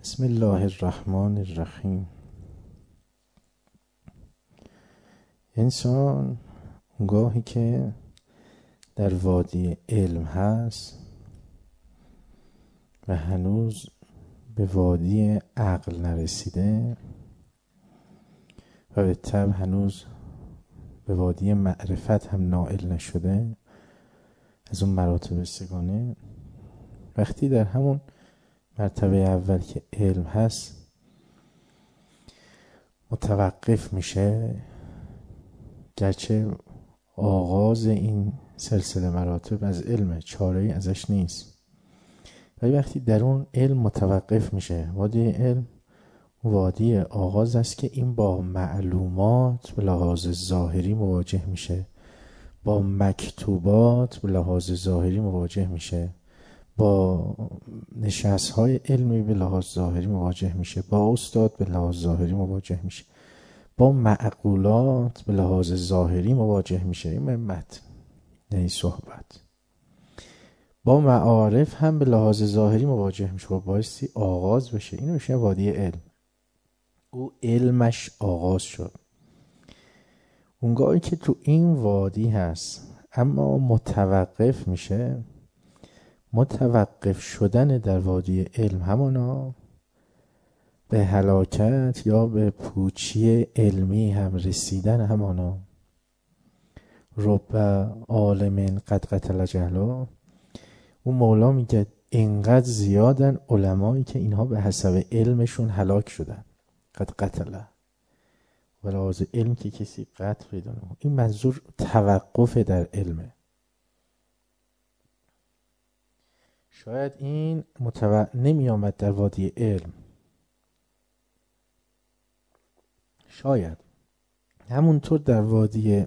بسم الله الرحمن الرحیم. انسان اونگاهی که در وادی علم هست و هنوز به وادی عقل نرسیده و به طبع هنوز به وادی معرفت هم نائل نشده، از اون مراتب سگانه، وقتی در همون مرتبه اول که علم هست متوقف میشه، گرچه آغاز این سلسله مراتب از علمه، چاره‌ای ازش نیست، ولی وقتی در اون علم متوقف میشه، وادی علم وادی آغاز است که این با معلومات به لحاظ ظاهری مواجه میشه، با مکتوبات به لحاظ ظاهری مواجه میشه، با نشست‌های علمی به لحاظ ظاهری مواجه میشه، با استاد به لحاظ ظاهری مواجه میشه، با معقولات به لحاظ ظاهری مواجه میشه. این متن یعنی صحبت. با معارف هم به لحاظ ظاهری مواجه میشه، با بایستی آغاز بشه. اینو میشه وادی علم. او علمش آغاز شد. اونگاهی که تو این وادی هست اما متوقف میشه، متوقف شدن در وادی علم همانا به هلاکت یا به پوچی علمی هم رسیدن همانا. رب عالم قد قتل جهلا. اون مولا میگه اینقدر زیادن علمایی که اینها به حسب علمشون هلاک شدن. قد قتل و لحاظ علم که کسی قتل پیدا نمی‌کنه. این منظور توقف در علمه. شاید این نمی آمد در وادی علم، شاید همونطور در وادی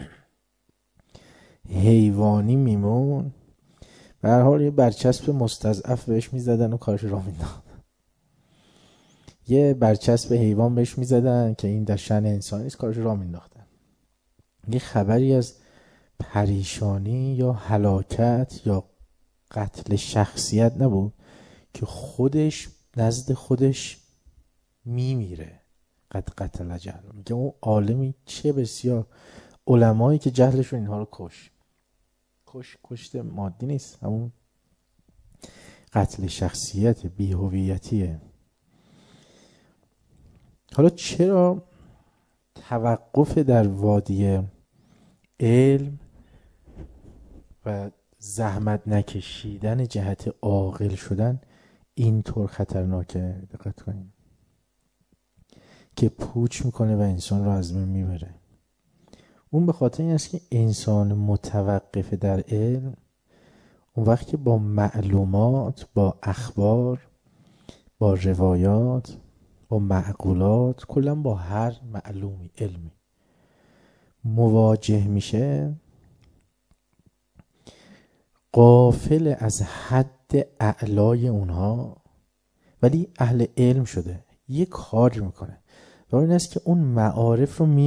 حیوانی میمون. به هر حال یه برچسب مستضعف بهش میزدن و کارش را مینداختن. یه برچسب حیوان بهش میزدن که این در شأن انسان نیست، کارش را مینداختن. یه خبری از پریشانی یا هلاکت یا قتل شخصیت نبود که خودش نزد خودش میمیره. قد قتل جهل. میگه اون عالمی چه بسیار، علمایی که جهلشون اینها رو کشت مادی نیست، همون قتل شخصیت، بی‌هویتیه. حالا چرا توقف در وادی علم و زحمت نکشیدن جهت عاقل شدن اینطور خطرناکه؟ دقت کنیم که پوچ میکنه و انسان رو از بین میبره. اون به خاطر این است که انسان متوقف در علم اون وقت که با معلومات، با اخبار، با روایات، با معقولات، کلا با هر معلومی علمی مواجه میشه، غافل از حد اعلای اونها، ولی اهل علم شده، یک کار میکنه و این است که اون معارف رو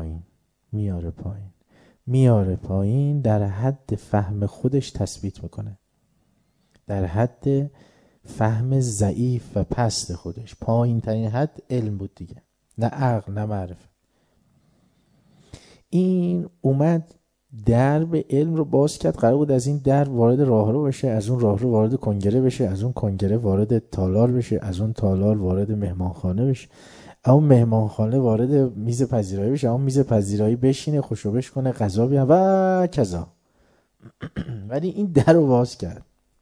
میاره پایین، در حد فهم خودش تثبیت میکنه، در حد فهم ضعیف و پست خودش. پایین ترین حد علم بود دیگه، نه عقل نه معرفت. این اومد درب علم رو باز کرد، قرار بود از این در وارد راهرو بشه، از اون راهرو وارد کنگره بشه، از اون کنگره وارد تالار بشه، از اون تالار وارد مهمانخانه بشه، اون مهمانخانه وارد میز پذیرایی بشه، اون میز پذیرایی بشینه، خوشوبش کنه، غذا بیاره و کذا. ولی این در رو باز کرد.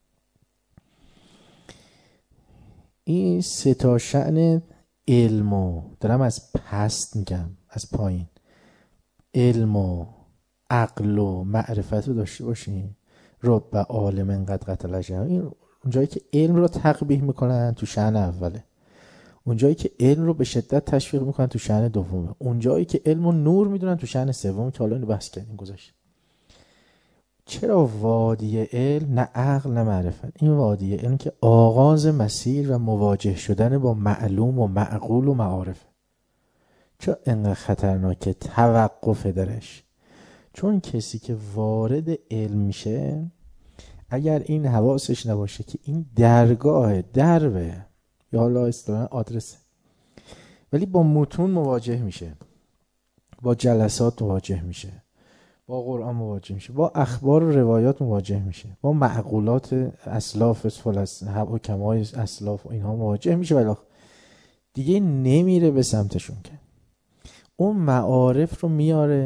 این سه تا شأن علمو دارم از پست میگم، از پایین. علم و عقل و معرفت رو داشته باشین. رب عالم قد قتل جهلا. این اونجایی که علم رو تقبیح میکنن تو شأن اوله، اونجایی که علم رو به شدت تشویق میکنن تو شأن دومه، اونجایی که علم رو نور میدونن تو شأن سوم که حالا اینو بحث کردیم گذاشت. چرا وادی علم؟ نه عقل نه معرفت. این وادی علم که آغاز مسیر و مواجه شدن با معلوم و معقول و معارف. چرا اینقدر خطرناکه توقف درش؟ چون کسی که وارد علم میشه، اگر این حواسش نباشه که این درگاه، دربه یا حالا اصطلاحاً آدرس، ولی با متون مواجه میشه، با جلسات مواجه میشه، با قرآن مواجه میشه، با اخبار و روایات مواجه میشه، با معقولات اسلاف حکمای اسلاف و اینها مواجه میشه، ولی دیگه نمیره به سمتشون که اون معارف رو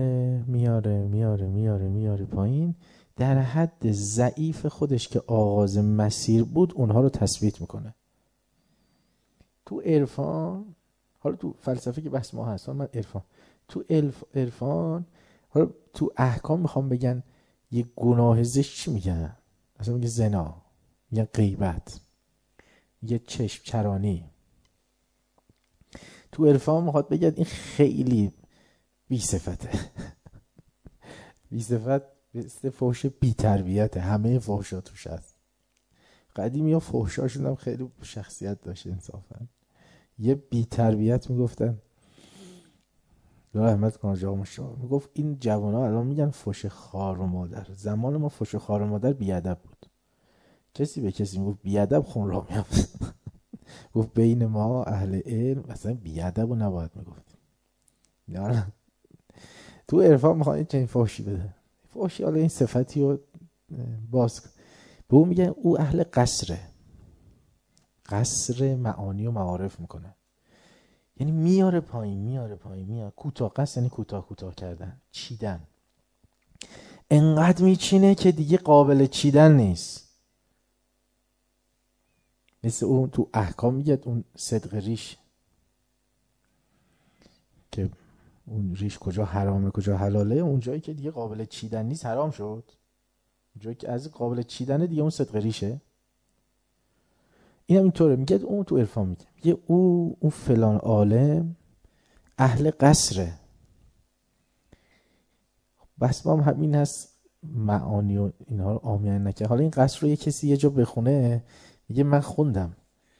میاره پایین، در حد ضعیف خودش که آغاز مسیر بود اونها رو تثبیت میکنه. تو عرفان، حالا تو فلسفه که بحث ما هست، من عرفان، تو عرفان، حالا تو احکام میخوام بگن یه گناه زشت چی میگن؟ مثلا میگه زنا، میگه غیبت، میگه چشم چرانی. تو عرفان میخواد بگه این خیلی بی صفته بی صفت، مثل فحش بی تربیته، همه فحشا توش هست. قدیمی ها فحشاشون هم خیلی شخصیت داشت انصافا، یه بی تربیت میگفتن. احمد کنجا مشتاق میگفت این جوانا الان میگن فحش خار و مادر، زمان ما فحش خار و مادر بیادب بود، کسی به کسی میگفت بیادب خون را میافت. گفت بین ما اهل علم اصلا بیادب رو نباید میگفت. نه تو عرفان میخوان این چنین فحشی بده، فحشی، حالا این صفتی رو باز به اون میگن او اهل قصر معانی و معارف میکنه، یعنی میاره پایین کوتاه، قصر یعنی کوتاه کردن، چیدن، انقدر میچینه که دیگه قابل چیدن نیست. مثل اون تو احکام میگه اون صدق ریش، که اون ریش کجا حرامه کجا حلاله، اون جایی که دیگه قابل چیدن نیست حرام شد، جایی که از قابل چیدنه دیگه اون صدق ریشه. اینم اینطوره، میگه اون تو عرفان میگه اون فلان عالم اهل قصره. بس ما هم همین هست، معانی و اینها رو عامیانه نکرد. حالا این قصر رو یه کسی یه جا بخونه، میگه من خوندم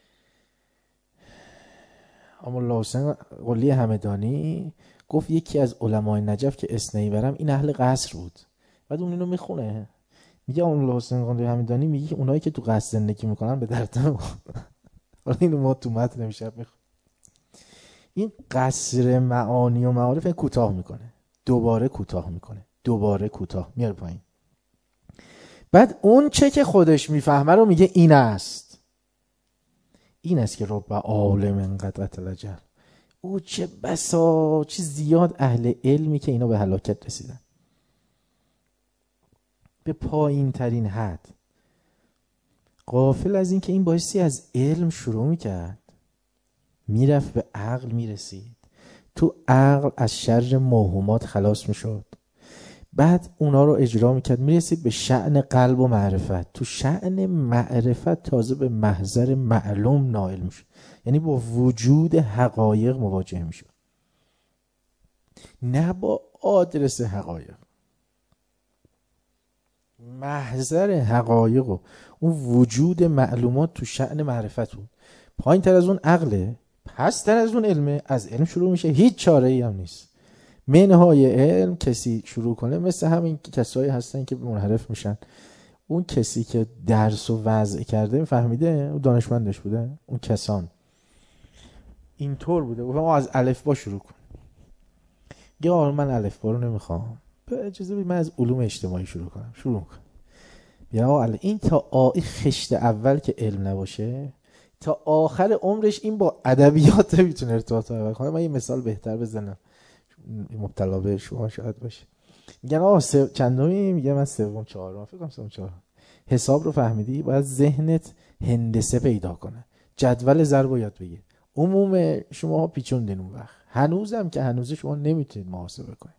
اما الله حسین قلی همدانی گفت یکی از علمای نجف که اسنی برم این اهل قصر بود. بعد اون اینو میخونه، میگه الله حسین قلی همدانی میگه که اونایی که تو قصر زندگی میکنن به درد نمیخوره. حالا اینو ما تو متن نمیشه میخونه. این قصر معانی و معارف کوتاه میکنه، دوباره کوتاه میاره پایین. بعد اون چه که خودش میفهمه رو میگه این است که رب عالم قد قتل جهل. او چه بسا چه زیاد اهل علمی که اینا به هلاکت رسیدن، به پایین ترین حد، غافل از این که این بایستی از علم شروع میکرد، میرفت به عقل میرسید، تو عقل از شر موهومات خلاص میشد، بعد اونا رو اجرا میکرد، میرسید به شأن قلب و معرفت، تو شأن معرفت تازه به محضر معلوم نائل میشد، یعنی با وجود حقایق مواجه میشد، نه با آدرس حقایق، محضر حقایق و اون وجود معلومات تو شأن معرفت بود. پایین تر از اون عقله، پس تر از اون علمه، از علم شروع میشه، هیچ چاره ای هم نیست. منهای علم کسی شروع کنه، مثل همین کسایی هستن که منحرف میشن. اون کسی که درس و وضع کرده فهمیده، اون دانشمندش بوده، اون کسان اینطور بوده، ما از الف با شروع کن. یا من الف با رو نمیخوام، به اجازه بدید من از علوم اجتماعی شروع کنم. یا این تا این خشت اول که علم نباشه، تا آخر عمرش این با ادبیات میتونه ارتباط برقرار کنه. من یه مثال بهتر بزنم، مبتلا به شما شاید باشه. میگن چندمی؟ میگه من سوم چهارم، فکر کنم سوم چهارم. حساب رو فهمیدی؟ باید ذهنت هندسه پیدا کنه، جدول ضرب یاد بگیر. عموم شما پیچوندین اون وقت، هنوزم که هنوز شما نمیتونید محاسبه کنید،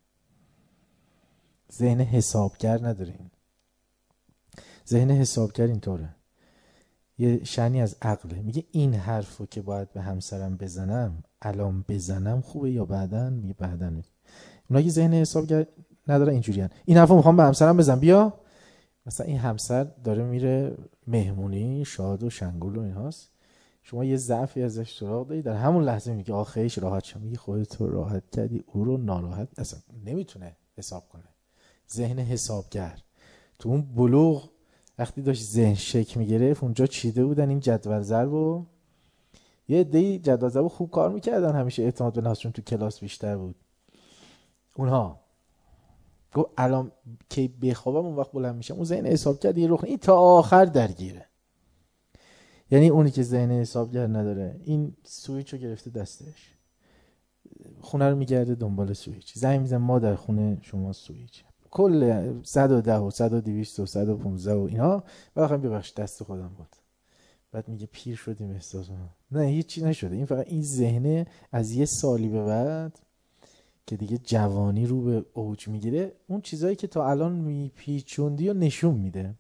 ذهن حسابگر ندارین. ذهن حسابگر اینطوره، یه شأنی از عقله، میگه این حرفو که باید به همسرم بزنم الان بزنم خوبه یا بعدن؟ میگه بعدن. اونا که ذهن حسابگر ندارن اینجوریان، این حرفو میخوام به همسرم بزنم، بیا مثلا این همسر داره میره مهمونی شاد و شنگول و اینهاست، شما یه ضعفی ازش سراغ داری، در همون لحظه میگه آخیش راحت شم، میگه خودت رو راحت کردی، او رو ناراحت. اصلا نمیتونه حساب کنه. ذهن حسابگر تو اون بلوغ وقتی داشت ذهن شکل میگرفت، اونجا چیده بودن این جدول ضرب و یه عده‌ای جدول ضبط خوب کار میکردن، همیشه اعتماد به نفسشون تو کلاس بیشتر بود. اونها گفت الان که بخوابم اون وقت بلند میشم. اون ذهن حساب کرد یه رخ این تا آخر درگیره. یعنی اونی که ذهن حسابگر نداره این سوئیچو گرفته دستش، خونه رو میگرده دنبال سوئیچ، زنگ میزنه ما در خونه شما سوئیچ، کل 110 و 100 و 200 و 115 و اینا. واقعا ببخشید دست خودم بود. بعد میگه پیر شدیم احساس نه هیچی نشده. این فقط این ذهنه از یه سالی به بعد که دیگه جوانی رو به اوج میگیره، اون چیزایی که تا الان میپیچوندی و نشون میده.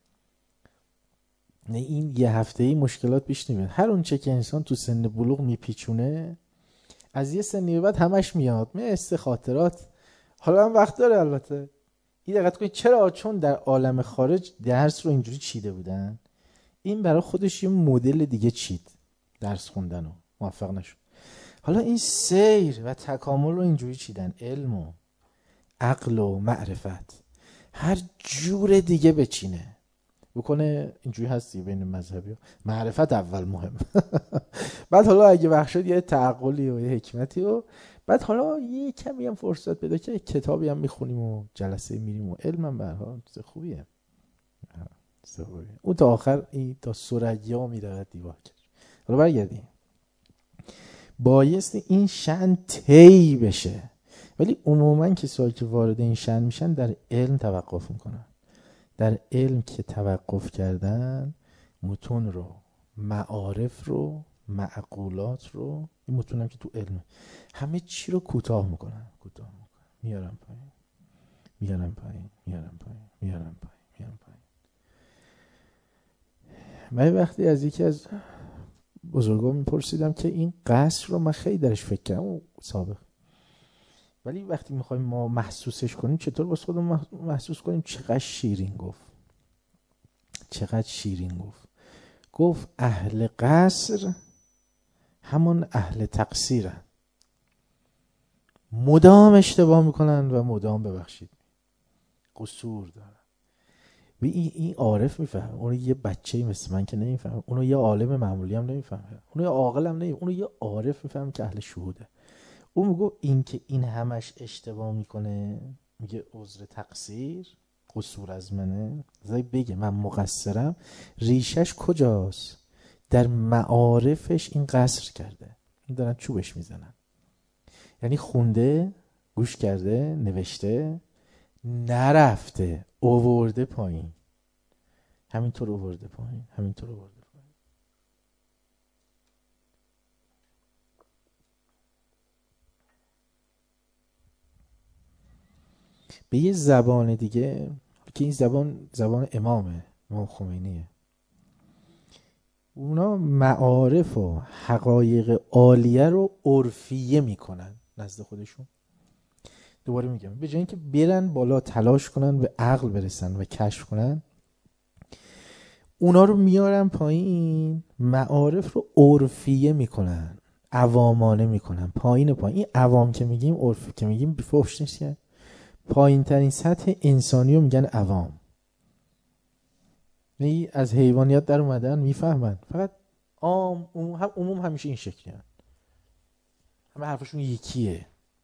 نه این یه هفته‌ای مشکلات پیش نمیاد. هر اون چه که انسان تو سن بلوغ میپیچونه از یه سنی به بعد همش میاد. مثل خاطرات. حالا هم وقت داره البته. این دقت کنید چرا؟ چون در عالم خارج درس رو اینجوری چیده بودن، این برای خودش یه مدل دیگه چید درس خوندن و موفق نشد. حالا این سیر و تکامل رو اینجوری چیدن، علم و عقل و معرفت هر جور دیگه بچینه بکنه. اینجوری هستی بین مذهبی معرفت اول مهم بعد حالا اگه وقت شد یه تعقلی و یه حکمتی و بعد حالا یه کمی هم فرصت پیدا که کتابی هم میخونیم و جلسه میریم و علم هم به هر حال چیز خوبیه. اون تا آخر این تا ثریا میره دیوار کرد. حالا برگردیم. بایستی این شأن طی بشه، ولی عموما کسایی که وارد این شأن میشن در علم توقف میکنن. در علم که توقف کردن متون رو، معارف رو، معقولات رو، این متون هم که تو علم همه چی رو کوتاه میکنن. میارم پایین میارم پایین میارم پایین میارم پایین میارم پایین. من وقتی از یکی از بزرگان میپرسیدم که این قصر رو من خیلی درش فکر کردم سابق، ولی وقتی میخوایم ما محسوسش کنیم چطور واسه خودمون محسوس کنیم؟ چقدر شیرین گفت، چقدر شیرین گفت. گفت اهل قصر همون اهل تقصیرن، مدام اشتباه میکنن و مدام ببخشید قصور دارن. و این عارف میفهمه، اونو یه بچه‌ای مثل من که نمیفهمه، اونو یه عالم معمولی هم نمیفهمه، اونو یه عاقل هم نمیفهمه، اونو یه عارف میفهمه که اهل شهوده. اون میگه این که این همش اشتباه میکنه، میگه عذر تقصیر قصور از منه، زای بگه من مقصرم، ریشش کجاست؟ در معارفش این قصر کرده. این دارن چوبش میزنن. یعنی خونده، گوش کرده، نوشته، نرفته، آورده پایین، همینطور آورده پایین، همینطور آورده پایین. به یه زبان دیگه که این زبان امام خمینیه، اونا معارف و حقایق عالیه رو عرفیه میکنن نزد خودشون. دوباره میگم به جای اینکه برن بالا تلاش کنن به عقل برسن و کشف کنن، اونا رو میارن پایین، معارف رو عرفیه میکنن، عوامانه میکنن، پایین. این عوام که میگیم، عرفی که میگیم بفحش نیست که پایین ترین سطح انسانی رو میگن عوام. نه از حیوانیت در اومدن میفهمن، فقط عموم همیشه این شکلی هن. همه حرفشون یکیه.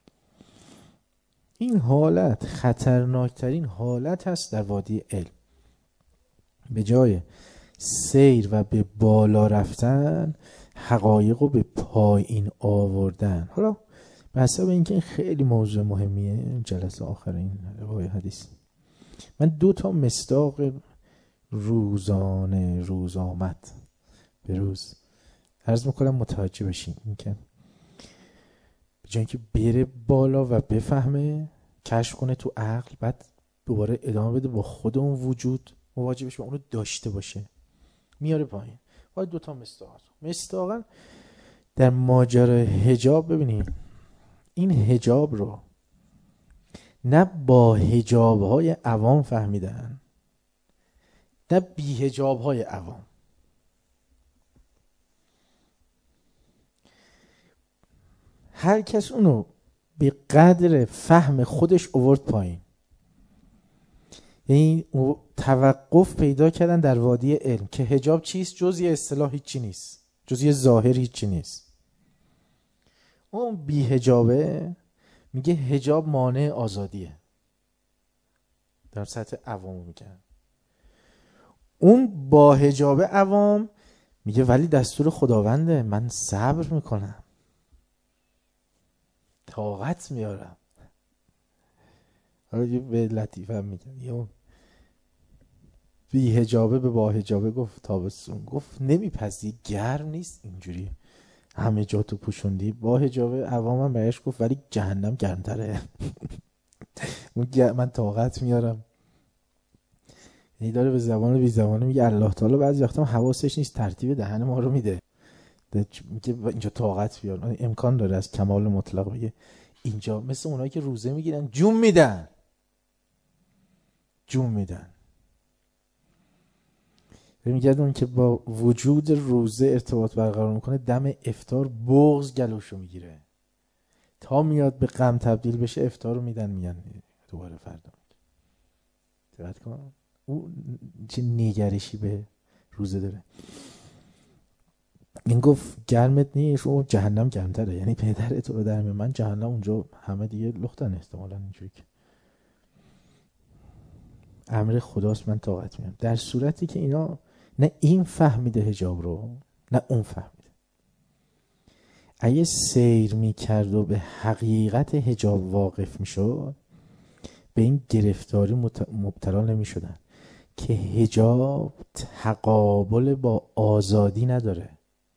این حالت خطرناکترین حالت هست در وادی علم. به جای سیر و به بالا رفتن، حقایق رو به پایین آوردن. حالا به حساب اینکه این خیلی موضوع مهمیه، جلسه آخر این روای حدیث من 2 مصداق روزانه، روز آمد به روز عرض میکنم متوجه بشین. این که به جای اینکه بره بالا و بفهمه، کشف کنه تو عقل، بعد دوباره ادامه بده با خود اون وجود مواجه بشه، اونو داشته باشه، میاره پایین. باید 2 مصداقا در ماجرای حجاب ببینیم. این حجاب رو نه با حجاب‌های عوام فهمیدن، نه بی حجاب‌های عوام. هر کس اونو به قدر فهم خودش آورد پایین. یعنی توقف پیدا کردن در وادی علم که حجاب چیست؟ جز یه اصطلاح، هیچی نیست. جز یه ظاهر هیچی نیست. اون بی‌حجابه میگه حجاب مانع آزادیه، در سطح عوام میگن. اون با حجاب عوام میگه ولی دستور خداونده، من صبر میکنم، طاقت میارم. حالا به لطیفه هم میگم، یه بی حجابه به با حجابه گفت تابستون، گفت نمیپذی گرم نیست اینجوری همه جا تو پوشوندی. با حجابه عوامم بهش گفت ولی جهنم گرمتره. من طاقت میارم. یعنی داره به زبان بی زبانه میگه الله تعالی بعضی وقتا حواسش نیست ترتیب دهن ما رو میده، میگه اینجا طاقت بیار. امکان داره از کمال مطلق بگه اینجا، مثل اونایی که روزه میگیرن جون میدن. میگه اون که با وجود روزه ارتباط برقرار میکنه، دم افطار بغض گلوشو میگیره، تا میاد به غم تبدیل بشه افطار رو میگن دوباره فردا. دقت کن اون چه نگرشی به روزه داره. این گفت گرمت نیست، اون جهنم گرمتره، یعنی پدر تو رو در میاره، من جهنم اونجا همه دیگه لختن احتمالاً اینجوری که امر خداست، من طاقت میارم. در صورتی که اینا نه این فهمیده حجاب رو نه اون فهمیده. اگه سیر میکرد و به حقیقت حجاب واقف میشد، به این گرفتاری مبتلا نمیشدن که حجاب تقابل با آزادی نداره.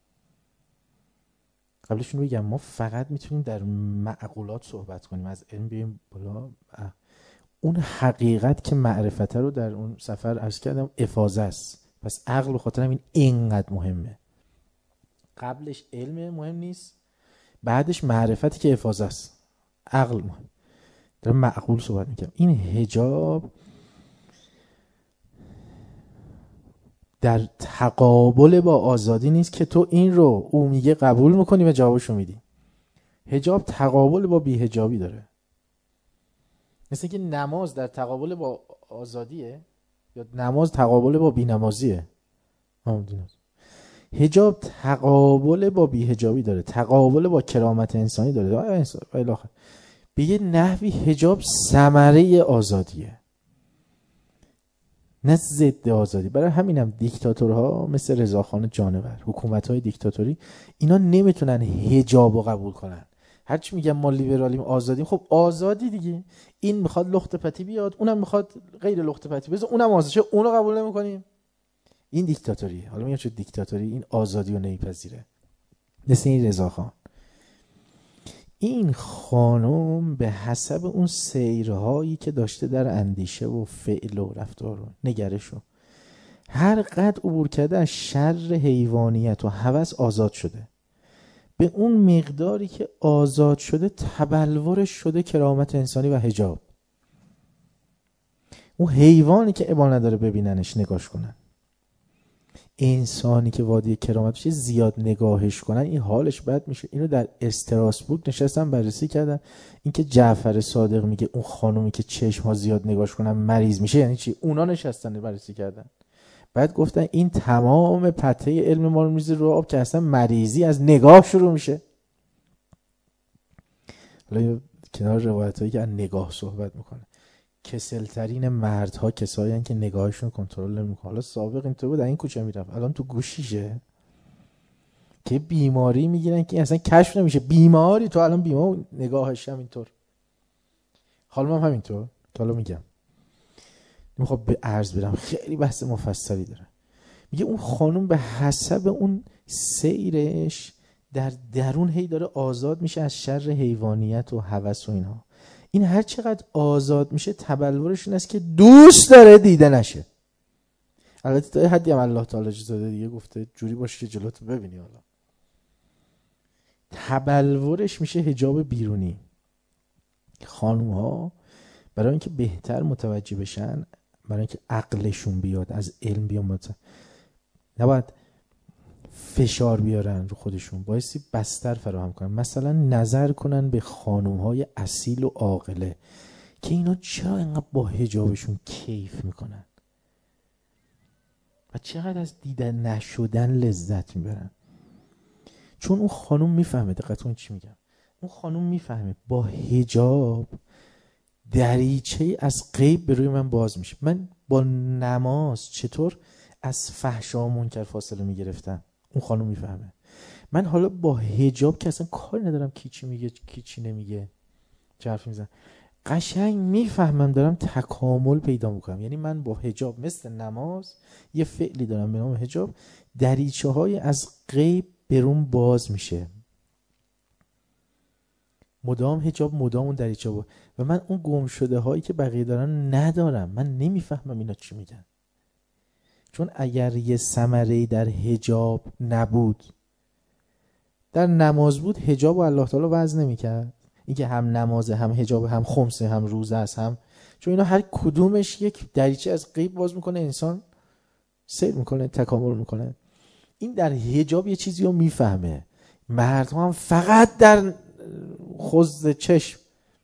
قبلشون بگم ما فقط میتونیم در معقولات صحبت کنیم، از علم بیایم بالا. اون حقیقت که معرفته رو در اون سفر عرض کردم افاضه است، پس عقل به خاطر همین اینقدر مهمه. قبلش علم مهم نیست، بعدش معرفتی که افاضه است، عقل مهم. در معقول صحبت میکنم. این حجاب در تقابل با آزادی نیست که تو این رو او میگه قبول میکنی و جوابشو میدی. حجاب تقابل با بی‌حجابی داره. مثل که نماز در تقابل با آزادیه یا نماز تقابل با بی‌نمازیه. حجاب تقابل با بی‌حجابی داره، تقابل با کرامت انسانی داره. به یه نحوی حجاب ثمره آزادیه نه ضد آزادی. برای همینم دیکتاتورها مثل رضاخان جانور، حکومت‌های دیکتاتوری، اینا نمیتونن حجاب رو قبول کنن. هرچی میگن ما لیبرالیم آزادیم، خب آزادی دیگه، این میخواد لخت پتی بیاد، اونم میخواد غیر لخت پتی بذار، اونم آزادشه، اونو قبول نمیکنیم. این دیکتاتوری. حالا میگم چه دیکتاتوری، این آزادی رو نمیپذیره. مثل این رضاخان. این خانم به حسب اون سیرهایی که داشته در اندیشه و فعل و رفتار و نگرش و هر قد عبور کرده از شر حیوانیت و هوس آزاد شده. به اون مقداری که آزاد شده تبلورش شده کرامت انسانی و حجاب. اون حیوانی که ابال نداره ببیننش نگاش کنن، انسانی که وادی کرامت بشه زیاد نگاهش کنن این حالش بد میشه. اینو در استراسبورگ نشستن بررسی کردن. این که جعفر صادق میگه اون خانومی که چشم ها زیاد نگاهش کنن مریض میشه یعنی چی؟ اونا نشستن بررسی کردن، بعد گفتن این تمام پته علم ما رو میذاره رو آب که اصلا مریضی از نگاه شروع میشه. حالا کنار روایتایی که از نگاه صحبت میکنه، کسلترین مردها کسایی هستن که نگاهشون کنترل نمیکنه. حالا سابق اینطور بود، در این کوچه میرفت، الان تو گوشیشه که بیماری میگیرن که اصلا کشف نمیشه بیماری. تو الان بیمار نگاهش هم اینطور، حالا هم همینطور. حالا میگم میخوام به عرض برم، خیلی بحث مفصلی داره. میگه اون خانم به حسب اون سیرش در درون هی داره آزاد میشه از شر حیوانیت و هوس و اینها. این هر چقدر آزاد میشه تبلورش این است که دوست داره دیده نشه. البته تا حدی هم الله تعالی اجازه داده دیگه، گفته جوری باشه که جلوتو ببینی. حالا تبلورش میشه حجاب بیرونی. خانوم ها برای اینکه بهتر متوجه بشن، برای اینکه عقلشون بیاد از علم بیاد، نباید فشار بیارن رو خودشون، بایستی بستر فراهم کنن. مثلا نظر کنن به خانوم‌های اصیل و عاقله که اینا چرا اینقدر با حجابشون کیف میکنن و چقدر از دیدن نشدن لذت میبرن. چون اون خانم میفهمه، دقت کن چی میگم، اون خانم میفهمه با حجاب دریچه از غیب به روی من باز میشه. من با نماز چطور از فحشا و منکر فاصله میگرفتم، اون خانم میفهمه. من حالا با حجاب که اصلا کاری ندارم کی چی میگه کی چی نمیگه چه حرفی میزنم، قشنگ میفهمم دارم تکامل پیدا میکنم. یعنی من با حجاب مثل نماز یه فعلی دارم به نام حجاب، دریچه های از غیب برون باز میشه. مدام حجاب، مدام اون دریچه بود و من اون گم شده هایی که بقیه دارن ندارم. من نمیفهمم اینا چی میگن. چون اگر یه ثمره در حجاب نبود، در نماز بود، حجاب و الله تعالی وضع نمیکرد. اینکه هم نمازه، هم حجاب، هم خمسه، هم روزه است، هم چون اینا هر کدومش یک دریچه از غیب باز میکنه، انسان سیر میکنه، تکامل میکنه. این در حجاب یه چیزی رو میفهمه. مرد هم فقط در خوز چشم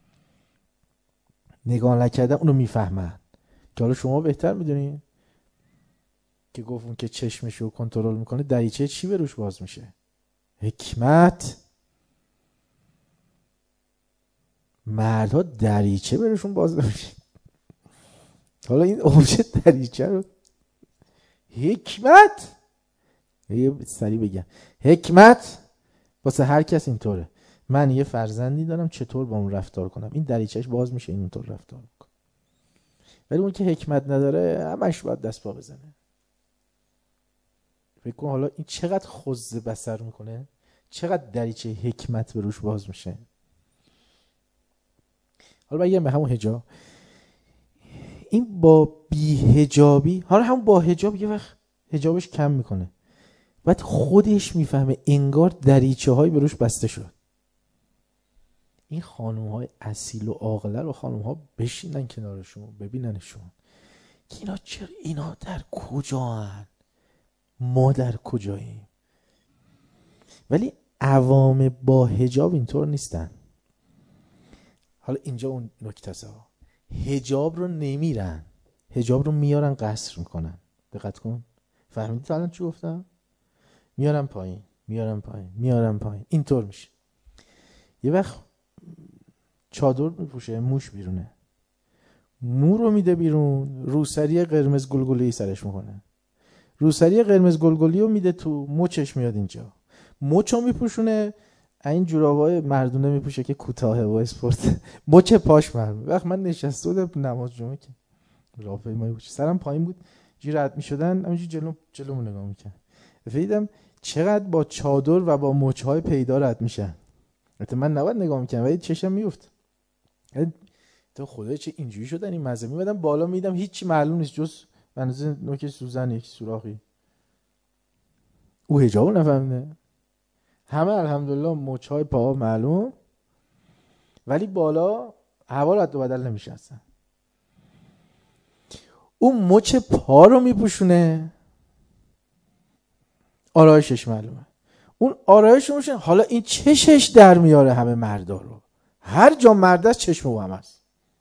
نگاه نکردن اونو میفهمن، که حالا شما بهتر میدونین که گفتون که چشمشو کنترل میکنه، دریچه چی به روش باز میشه؟ حکمت. مردها دریچه برشون باز نمیشه. حالا این اوبجه دریچه رو حکمت، یه سریع بگم حکمت واسه هر کس اینطوره. من یه فرزندی دارم، چطور با اون رفتار کنم؟ این دریچهش باز میشه، این اونطور رفتار میکنه. ولی اون که حکمت نداره همش باید دست پا بزنه. فکر کن حالا این چقدر خوز بصر میکنه، چقدر دریچه حکمت به روش باز میشه. حالا بگم به همون حجاب، این با بی حجابی، حالا همون با حجاب یه وقت حجابش کم میکنه، بعد خودش میفهمه انگار دریچه هایی به روش بسته شد. این خانوم های اصیل و عاقله رو خانوم ها بشینن کنارشون ببیننشون که اینا چرا، اینا در کجا هن؟ ما در کجاییم؟ ولی عوام با حجاب اینطور نیستن. حالا اینجا اون نکته ها، حجاب رو نمیرن، حجاب رو میارن قصر میکنن. دقت کن، فهمیدی الان چی گفتم؟ میارن پایین، میارن پایین، میارن پایین، اینطور میشه. یه وقت چادر میپوشه، موش بیرونه، مو رو میده بیرون، روسری قرمز گلگلی سرش میکنه، روسری قرمز گلگلی رو میده تو، مچش میاد اینجا، مچو میپوشونه، این جورابای مردونه میپوشه که کوتاهه و اسپورت، مچ پاش مرمه. وقت من نشسته بودم نماز جمعه که راهپیمایی بود، سرم پایین بود، جی رد میشدن همینجوری جلومو نگاه میکنن، فهمیدم چقدر با چادر و با مچهای پیدا رد میشن. البته من نباید نگاه میکنم ولی چشم میفت. تو خدای چه اینجوری شدن این مزه. میمدم بالا میدم هیچی معلوم نیست جز بنظر نوک سوزن یک سوراخی. او حجابو نفهمیده، همه الحمدلله مچهای پاها معلوم، ولی بالا هوا رد و بدل نمیشه اصلا. اون مچ پا رو میپوشونه، آرایشش معلومه، اون آرایش رو میشه. حالا این چشش در میاره همه مردا رو، هر جا مرد است چشم او هم است.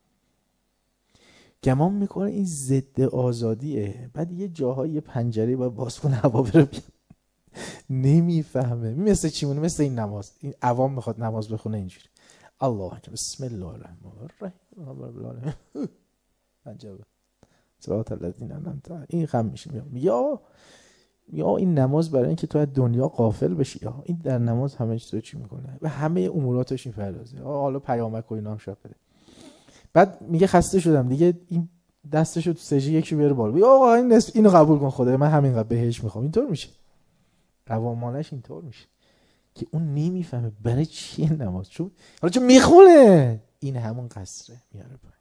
گمان میکنه این ضد آزادیه، بعد یه جاهای یه پنجره باید باز کنه هوا بره بیاد. نمیفهمه. مثل چی مونه؟ مثل این نماز، این عوام میخواد نماز بخونه اینجوری الله اکبر بسم الله الرحمن الرحیم عجبه صراط الذین انعمت علیهم. این خم میشه یا این نماز برای اینکه تو از دنیا غافل بشی، یا این در نماز همه چی میکنه و همه اموراتش میپردازه. حالا پیامک و اینا هم شاید بده. بعد میگه خسته شدم دیگه، این دستشو تو سجده یکی بیاره بالا، یا آقا این اینو قبول کن خدای من همینقدر بهش میخوام. اینطور میشه، قوامانش اینطور میشه که اون نمیفهمه برای چیه نماز. چون حالا چون میخونه این همون قصره میاره پایین.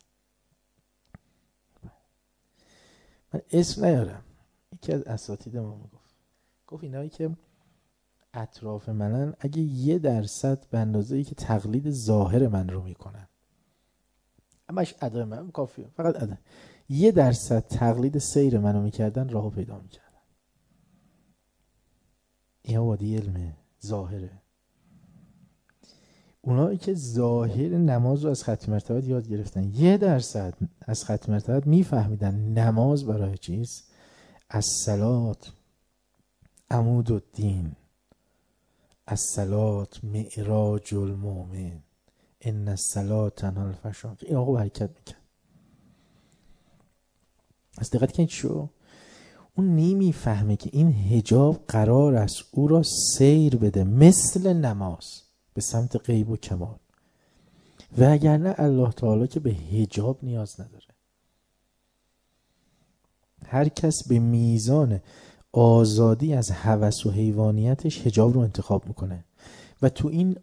من اسم نیارم، یکی از اساتید ما گفت اینایی که اطراف منن اگه 1% به اندازه‌ای که تقلید ظاهر من رو میکنن، همش ادا من کافیه، فقط ادا، 1% تقلید سیر منو میکردن راهو پیدا میکردن. این وادی علمه، ظاهره. اونایی که ظاهر نماز رو از ختم مرتبه یاد گرفتن، 1% از ختم مرتبه میفهمیدن نماز برای چیست. الصلات عمود الدین، الصلاة معراج المؤمن، ان الصلاة تنها الفحشاء. این آقا حرکت میکرد. از دقت کنید شو اون نمیفهمه که این حجاب قرار است او را سیر بده مثل نماز به سمت غیب و کمال، و اگر نه الله تعالی که به حجاب نیاز نداره. هر کس به میزان آزادی از هوس و حیوانیتش حجاب رو انتخاب میکنه و تو این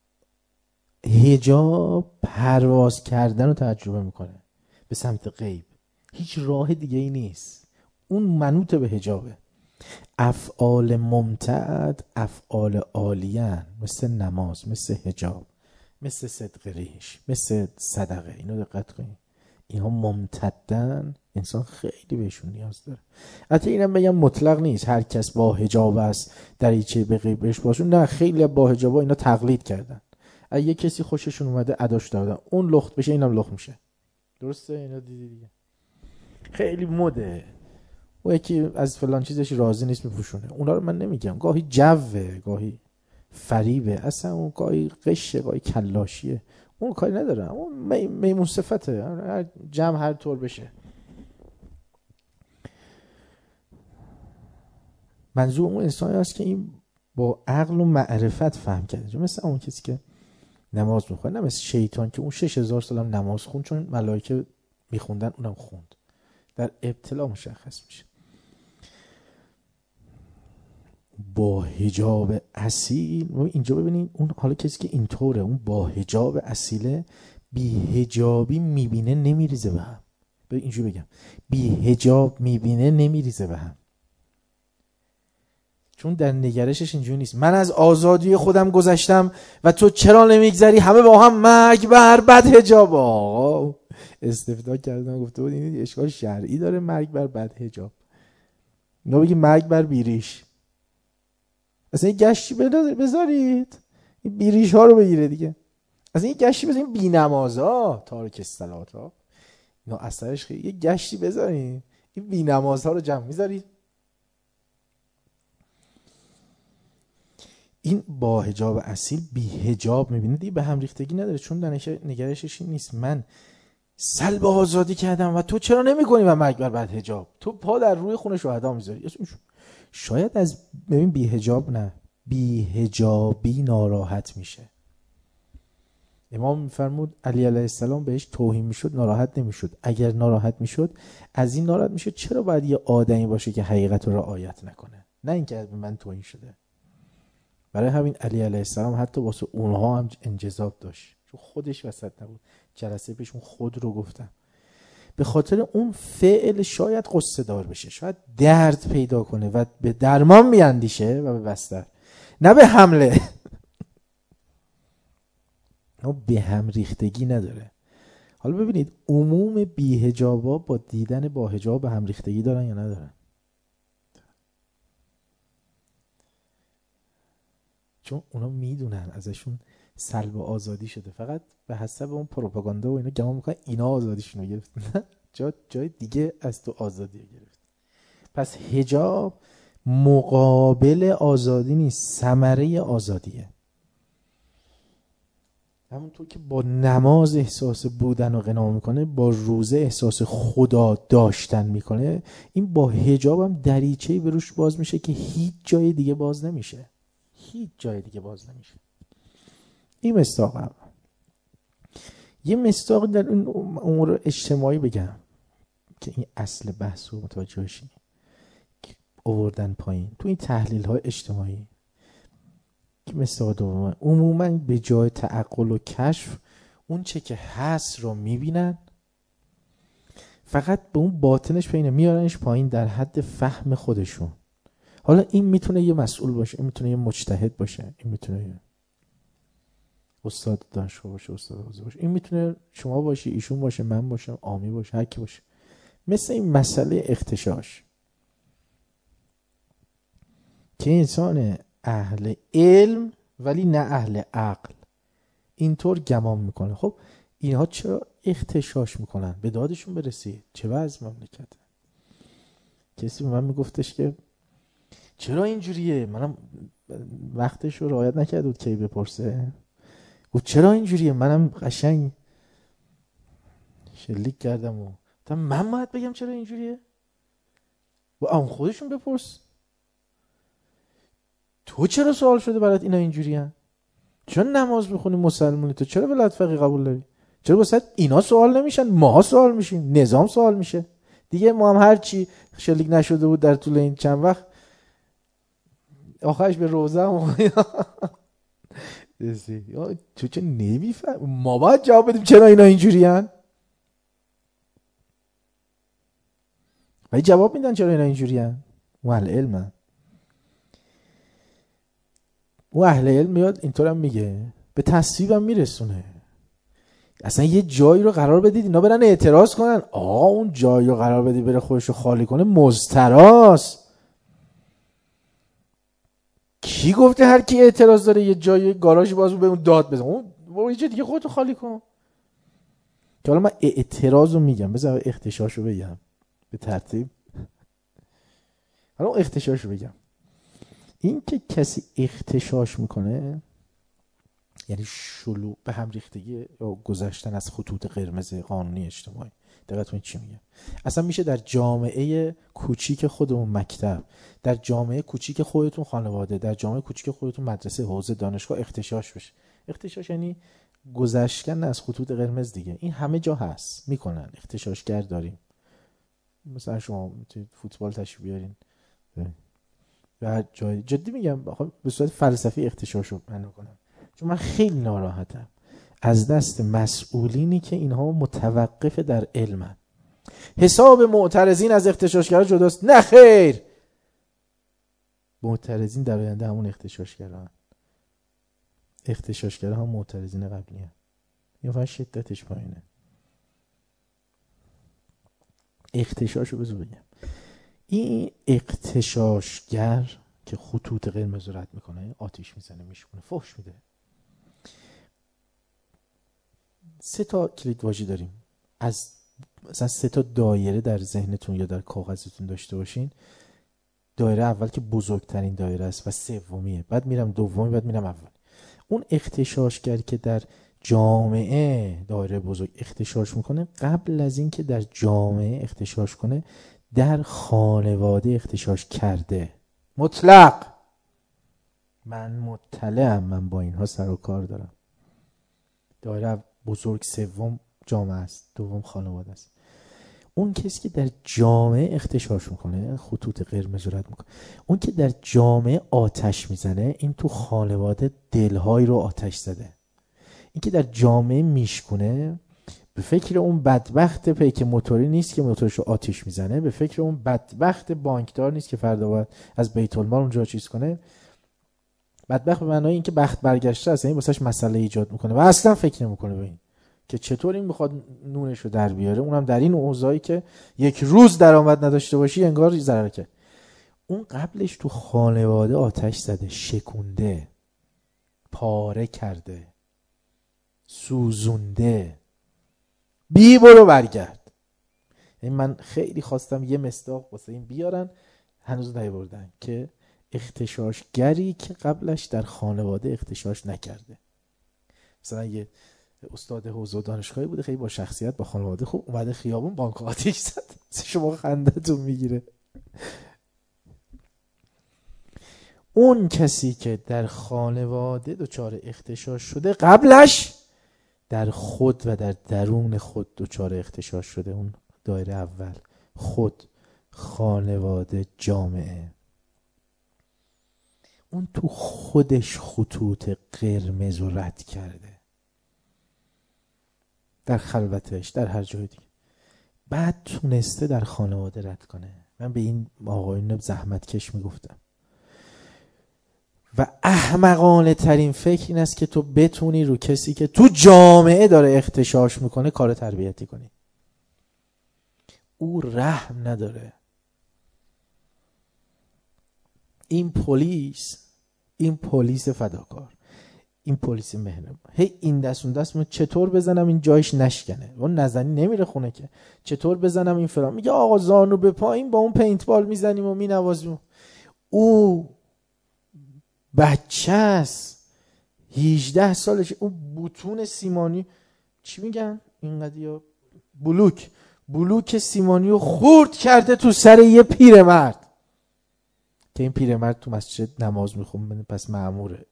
حجاب پرواز کردن رو تجربه میکنه به سمت غیب. هیچ راه دیگه ای نیست، اون منوط به حجابه. افعال ممتعد افعال عالیان، مثل نماز، مثل حجاب، مثل صدق ریش، مثل صدقه. اینو دقت کنید، اینها ممتدن، انسان خیلی بهشون نیاز داره. البته اینم بگم مطلق نیست هر کس با حجاب است دریچه به غیب بهش باشون، نه، خیلی با حجابا اینا تقلید کردن. اگه یه کسی خوششون اومده اداش دادن، اون لخت بشه اینم لخت میشه. درسته؟ اینا دیدی دیگه، خیلی مده. و یکی از فلان چیزش راضی نیست میپوشونه، اونا رو من نمیگم، گاهی جوه، گاهی فریبه، اصلا اون گاهی قشه، گاهی کلاشیه، اون کاری ندارم، اون میمون صفته، هر جمع هر طور بشه. منظور اون انسانی هست که این با عقل و معرفت فهم کرده، مثل اون کسی که نماز میخونه، نه مثل شیطان که اون 6000 سال هم نماز خوند چون ملائکه میخوندن اونم خوند. در ابتلا مشخص میشه. با حجاب اصیل، اینجا ببینید اون حالا کسی که اینطوره، اون با حجاب اصیله، بی حجابی میبینه نمیریزه به هم. اینجوری بگم، بی حجاب میبینه نمیریزه به هم، چون در نگرشش اینجوری نیست من از آزادی خودم گذشتم و تو چرا نمیگذری همه با هم مرگ بر بد حجاب. آقا استفاده کردن گفته بود این اشکال شرعی داره، مرگ بر بد حجاب. اینا بگی مرگ بر بیریش، اصلا این گشتی بذارید این بیریش ها رو بگیره دیگه. اصلا این گشتی بذارید بی نمازها، تارک الصلات ها، اینا اثرش خیلی. یه گشتی بذارید این بی نمازها رو جمع میذارید. این با حجاب اصیل بی حجاب میبینید به هم ریختگی نداره، چون نگرشش این نیست من سلب آزادی کردم و تو چرا نمیکنی و مرگ بر بعد حجاب، تو پا در روی خون شهدا میذاری. شاید از ببین بی حجاب نه، بی حجابی ناراحت میشه. امام میفرمود علی علیه السلام بهش توهین میشد ناراحت نمیشد، اگر ناراحت میشد از این ناراحت میشد چرا باید یه آدمی باشه که حقیقت رو رعایت نکنه، نه اینکه به من توهین شده. برای همین علی علیه السلام حتی واسه اونها هم انجذاب داشت، چون خودش وسط نبود. جلسه پیش اون خود رو گفتم، به خاطر اون فعل شاید قصه دار بشه، شاید درد پیدا کنه و به درمان میاندیشه و به بستر، نه به حمله. به هم ریختگی نداره. حالا ببینید عموم بی‌حجابا با دیدن با حجاب به هم ریختگی دارن یا ندارن؟ چون اونا میدونن ازشون سلب آزادی شده، فقط به حسب اون پروپاگاندا و اینا گمان میکنن اینا آزادیشون رو گرفتن، جای دیگه از تو آزادی رو گرفت. پس حجاب مقابل آزادی نیست، ثمره آزادیه. همونطور که با نماز احساس بودن و غنا میکنه، با روزه احساس خدا داشتن میکنه، این با حجاب هم دریچه‌ای به روش باز میشه که هیچ جای دیگه باز نمیشه، هیچ جای دیگه باز نمیشه. این مصداق هم. یه مصداق در اون امور اجتماعی بگم که این اصل بحث رو متوجه بشین، آوردن پایین تو این تحلیل های اجتماعی. که مصداق دوم، عموما به جای تعقل و کشف اون چه که هست رو میبینن، فقط به اون باطنش پینه میارنش پایین در حد فهم خودشون. حالا این میتونه یه مسئول باشه، این میتونه یه مجتهد باشه، این میتونه یه استاد دانشگاه باشه، استاد حوزه باشه، این میتونه شما باشی، ایشون باشه، من باشم، آمی باشه، هر کی باشه. مثل این مسئله اغتشاش که انسان اهل علم ولی نه اهل عقل اینطور گمان میکنه. خب اینها چرا اغتشاش میکنن؟ به دادشون برسید. چه وضع مملکته؟ کسی به من میگفتش که چرا اینجوریه؟ منم وقتش رو رعایت نکرده بود کی بپرسه. گفت چرا اینجوریه؟ منم قشنگ شلیک کردم و گفتم من باید بگم چرا اینجوریه؟ و اون خودشون بپرس. تو چرا سوال شده برات اینا اینجوریه؟ چون نماز میخونی مسلمونی، تو چرا ولایت فقیه قبول داری؟ چرا واسه اینا سوال نمیشن، ماها سوال میشیم، نظام سوال میشه دیگه. ما هم هر چی شلیک نشده بود در طول این چند وقت آخرش به روزه هم تو چه نمیفهم. ما باید جواب بدیم چرا اینا اینجوری هن. ولی جواب میدن چرا اینا اینجوری هن. اون اهل علم اون اهل علم میاد اینطور هم میگه، به تصویب هم میرسونه. اصلا یه جایی رو قرار بدید اینا برن اعتراض کنن. آقا اون جایی رو قرار بدید بره خودش رو خالی کنه مزتراست. کی گفته هر کی اعتراض داره یه جایی گاراژ بازو به اون داد بزن؟ اون برو یه جای دیگه خودتو خالی کن. که حالا من اعتراض رو میگم، بذار اختشاش رو بگم به ترتیب. حالا اون اختشاش رو بگم. این که کسی اختشاش میکنه یعنی شلوغ به هم ریختگی یا گذشتن از خطوط قرمز قانونی اجتماعی. دقت کنید چی میگم. اصلا میشه در جامعه کوچیک خودمون مکتب، در جامعه کوچیک خودتون خانواده، در جامعه کوچیک خودتون مدرسه، حوزه، دانشگاه اختشاش بشه. اختشاش یعنی گذشتن از خطوط قرمز دیگه. این همه جا هست، میکنن. اختشاشگر داریم. مثلا شما فوتبال تشریف بیارین و جای جدی میگم به صورت فلسفی اختشاش رو بنا کنم، چون من خیلی ناراحتم از دست مسئولینی که اینها متوقف در علمن. حساب معترضین از اختشاشگرها جداست؟ نه خیر، معترضین در آینده همون اختشاشگران. اختشاشگرها هم معترضین قبلی هم. یا فقط شدتش پایینه. اختشاشو بذار بگم. این اختشاشگر که خطوط قرمز رد میکنه، آتیش میزنه، میشکنه، فحش میده. 3 کلید واژه داریم. از مثلا 3 دایره در ذهنتون یا در کاغذتون داشته باشین. دایره اول که بزرگترین دایره است و سومیه، بعد میرم دومی، بعد میرم اول. اون اختشاشگر که در جامعه دایره بزرگ اختشاش میکنه، قبل از این که در جامعه اختشاش کنه در خانواده اختشاش کرده. مطلق. من مطلعم، من با اینها سر و کار دارم. دایره بزرگ سوم جامعه است، دوم خانواده است. اون کسی که در جامعه اختشاش میکنه، خطوط قرمز رد میکنه. اون که در جامعه آتش میزنه، این تو خانواده دلهایی رو آتش زده. این که در جامعه میشکنه، به فکر اون بدبخت پیک موتوری نیست که موتورش رو آتش میزنه، به فکر اون بدبخت بانکدار نیست که فردا باید از بیت المال اونجا چیز کنه. بدبخت به معنای این که بخت برگشته است، این واسش مسئله ایجاد میکنه و اصلا فکر نمیکنه به این که چطور این بخواد نونش رو در بیاره، اونم در این اوضاعی که یک روز درآمد نداشته باشی انگار ضرر کرد. اون قبلش تو خانواده آتش زده، شکونده، پاره کرده، سوزونده. بی برو برگرد. این من خیلی خواستم یه مصداق واسه این بیارن، هنوز نیاوردن، که اختشاشگری که قبلش در خانواده اختشاش نکرده. مثلا یه استاد حوزه و دانشگاهی بوده، خیلی با شخصیت، با خانواده خوب، اومده خیابون بانک آتش زد. شما خندتون میگیره. اون کسی که در خانواده دچار اختشاش شده، قبلش در خود و در درون خود دچار اختشاش شده. اون دایره اول، خود، خانواده، جامعه. اون تو خودش خطوط قرمز رو رد کرده، در خلوتش، در هر جای دیگه. بعد تونسته در خانواده رد کنه. من به این آقایون زحمتکش میگفتم و احمقانه ترین فکر این است که تو بتونی رو کسی که تو جامعه داره اختشاش میکنه کار تربیتی کنی. او رحم نداره. این پلیس فداکار، این پلیس مهربان، هی این دست اون دست، چطور بزنم این جایش نشکنه، اون نزنی نمیره خونه که، چطور بزنم این فرام، میگه آقا زانو به پایین با اون پینت بال میزنیم و مینوازیم. او بچه است، 18 سالشه، اون بوتون سیمانی چی میگن اینقدر، یا بلوک سیمانی رو خورد کرده تو سر یه پیرمرد که این پیرمرد تو مسجد نماز میخونه، پس مأموره.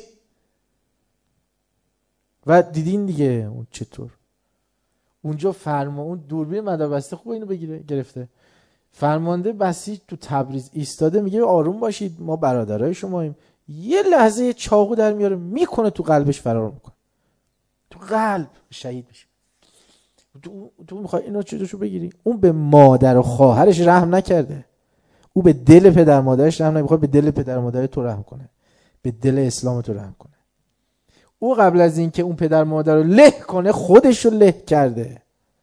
و دیدین دیگه اون چطور اونجا اون دوربین مداربسته خوب اینو گرفته، فرمانده بسیج تو تبریز ایستاده میگه آروم باشید ما برادرای شماییم، یه لحظه چاقو در میاره میکنه تو قلبش، فرار میکنه تو قلب، شهید میشه. تو میخوای اینو چطورشو بگیری؟ اون به مادر و خواهرش رحم نکرده، او به دل پدر مادرش رحم نمیخواد، به دل پدر مادر تو رحم کنه، به دل اسلام تو رحم کنه. او قبل از این که اون پدر مادر رو له کنه خودش رو له کرده.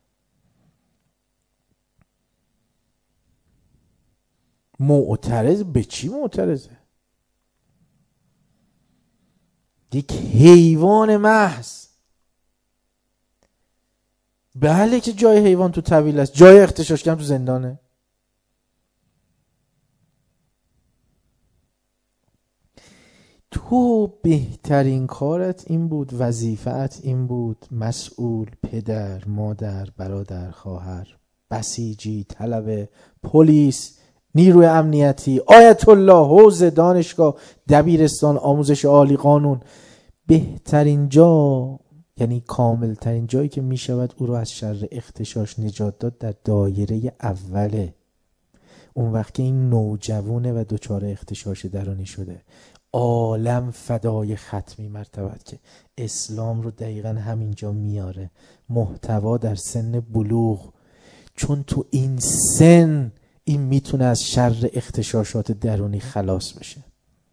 معترض به چی معترضه؟ یک حیوان محض. بله که جای حیوان تو طویل است، جای اغتشاش کردن تو زندانه. تو بهترین کارت این بود، وظیفت این بود، مسئول، پدر، مادر، برادر، خواهر، بسیجی، طلبه، پلیس، نیروی امنیتی، آیت الله، حوزه، دانشگاه، دبیرستان، آموزش عالی، قانون، بهترین جا، یعنی کاملترین جایی که می شود او را از شر اغتشاش نجات داد در دایره اوله. اون وقت که این نوجوانه و دچار اغتشاش درونی شده، عالم فدای ختمی مرتبت که اسلام رو دقیقا همینجا میاره. محتوا در سن بلوغ، چون تو این سن این میتونه از شر اغتشاشات درونی خلاص بشه.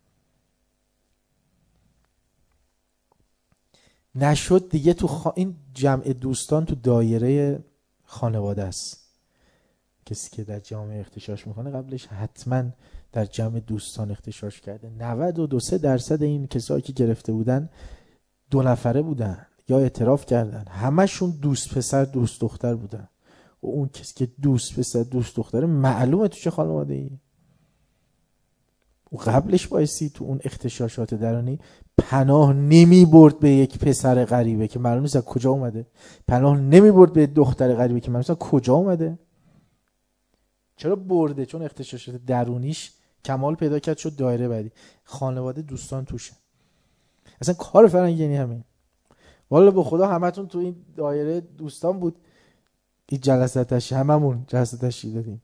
نشد دیگه تو این جمع دوستان تو دایره خانواده است. کسی که در جامعه اغتشاش میکنه قبلش حتما در جمع دوستان اغتشاش کرده. 92% این کسایی که گرفته بودن 2 نفره بودن یا اعتراف کردن، همشون دوست پسر دوست دختر بودن. و اون کسی که دوست پسر دوست دختره معلومه تو چه خانواده ای. و قبلش بایستی تو اون اغتشاشات درونی پناه نمی برد به یک پسر غریبه که معلوم نیست از کجا اومده، پناه نمی برد به دختر غریبه که معلوم نیست از کجا اومده. چرا برده؟ چون اغتشاشات درونیش کمال پیدا کرد، شد دایره بعدی خانواده دوستان توشه. اصلا کار فرنگی یعنی همین. والا به خدا همتون تو این دایره دوستان بود. این جلسه تشییع هممون جلسه تشییع دادیم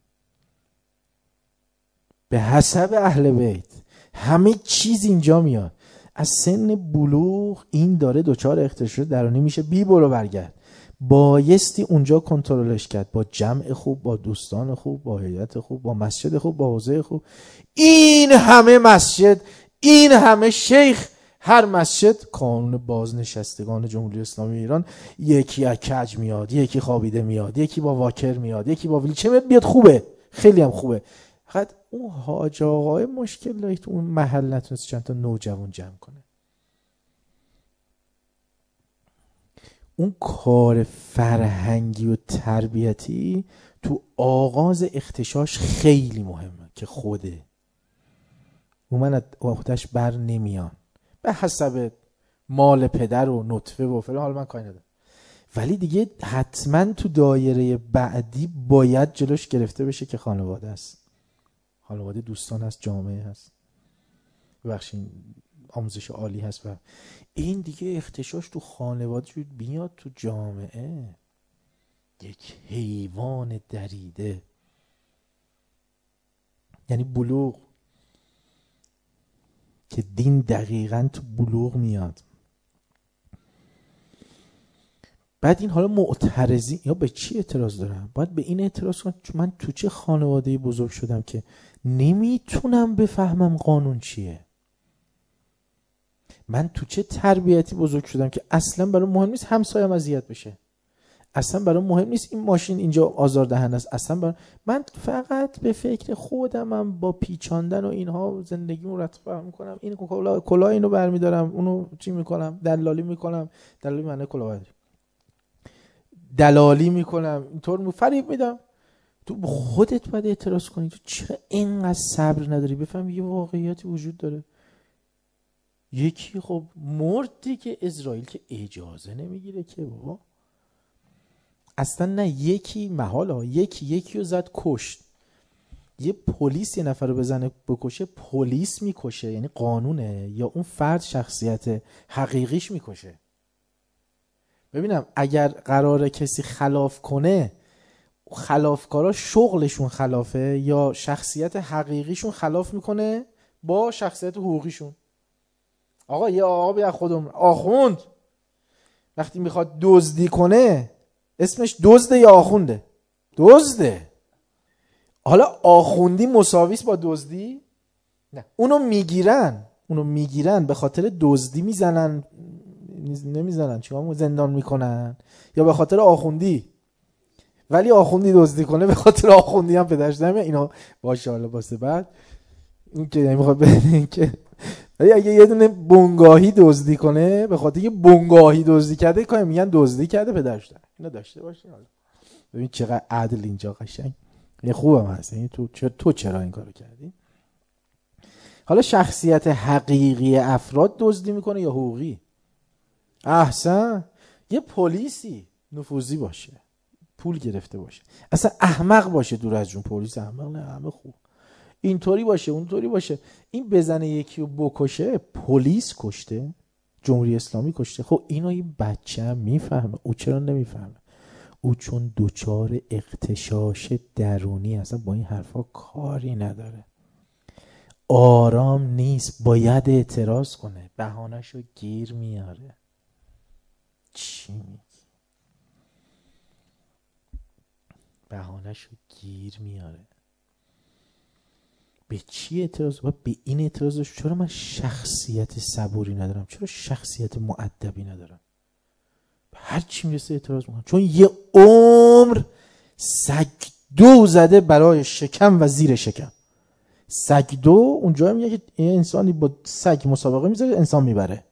به حسب اهل بیت. همه چیز اینجا میاد. از سن بلوغ این داره دچار اغتشاش درونی میشه، بی برو برگرد. بایستی اونجا کنترلش کرد، با جمع خوب، با دوستان خوب، با هیئت خوب، با مسجد خوب، با حوزه خوب. این همه مسجد، این همه شیخ، هر مسجد کانون بازنشستگان جمهوری اسلامی ایران، یکی از کج میاد، یکی خوابیده میاد، یکی با واکر میاد، یکی با ویلچر میاد. خوبه، خیلی هم خوبه. فقط اون حاج آقای مشکل داره تو اون محل نتونست چند تا نوجوان جمع کنه. اون کار فرهنگی و تربیتی تو آغاز اغتشاش خیلی مهمه که خوده من خودش بر نمیان به حسب مال پدر و نطفه و فلان، حالا من کاری ندارم، ولی دیگه حتما تو دایره بعدی باید جلوش گرفته بشه که خانواده است، خانواده، دوستان هست، جامعه هست، ببخشید آموزش عالی هست. و این دیگه اغتشاش تو خانواده شد بیاد تو جامعه، یک حیوان دریده. یعنی بلوغ که دین دقیقاً تو بلوغ میاد. بعد این حالا معترضی یا به چی اعتراض دارم؟ باید به این اعتراض کنم من تو چه خانواده‌ای بزرگ شدم که نمیتونم بفهمم قانون چیه. من تو چه تربیتی بزرگ شدم که اصلا برام مهم نیست همسایم اذیت بشه، اصلا برام مهم نیست این ماشین اینجا آزاردهنده است، اصلا من فقط به فکر خودمم، با پیچاندن و اینها زندگیمو رتبه میکنم. این کلاه اینو برمیدارم، اونو چی میکنم، دلالی میکنم، دلالی معنی کلاهبرداری، دلالی میکنم، اینطور فریب میدم. تو خودت باید اعتراض کنی. تو چرا اینقدر صبر نداری بفهم یه واقعیتی وجود داره؟ یکی خب مرد که اسرائیل که اجازه نمیگیره که بابا اصلا، نه یکی محاله، یکی رو زد کشت. یه پلیس یه نفر رو بزنه بکشه، پلیس میکشه، یعنی قانونه، یا اون فرد شخصیت حقیقیش میکشه. ببینم اگر قراره کسی خلاف کنه، خلافکارا شغلشون خلافه یا شخصیت حقیقیشون خلاف میکنه با شخصیت حقوقیشون؟ آقا یه آقا بیا خودم آخوند وقتی میخواد دزدی کنه اسمش دزده یا آخونده؟ دزده. حالا آخوندی مساویس با دزدی؟ نه، اونو میگیرن به خاطر دزدی میزنن، نمیزنن چیکار زندان میکنن، یا به خاطر آخوندی. ولی آخوندی دزدی کنه به خاطر آخوندی هم پدرش نمیاد. اینا ماشاءالله واسه بعد اون که نمیخواد ببینین که، ولی اگه یه دونه بنگاهی دزدی کنه به خاطر یه بنگاهی دزدی کرده که میگن دزدی کرده پدرش داره. اینا داشته باشین. حالا ببین چقدر عدل اینجا قشنگ. یه خوبم هست. این تو چرا این کارو کردی؟ حالا شخصیت حقیقی افراد دزدی میکنه یا حقوقی؟ احسن. یه پلیسی نفوذی باشه، پول گرفته باشه، اصلا احمق باشه، دور از جون پلیس احمق نه، همه خوب، اینطوری باشه اونطوری باشه، این بزنه یکی رو بکشه، پلیس کشته، جمهوری اسلامی کشته. خب اینو این بچه هم میفهمه. او چرا نمیفهمه؟ او چون دوچار اغتشاش درونی اصلا با این حرفا کاری نداره، آرام نیست، باید اعتراض کنه، بهانه‌شو گیر میاره. چی میگی؟ بهانه‌شو گیر میاره. به چی اعتراض؟ به این اعتراضش چرا من شخصیت صبوری ندارم، چرا شخصیت مؤدبی ندارم؟ هر چی میرسه اعتراض میکنم، چون یه عمر سگ دو زده برای شکم و زیر شکم. سگ دو اونجا میگه که انسانی با سگ مسابقه میذاره انسان میبره.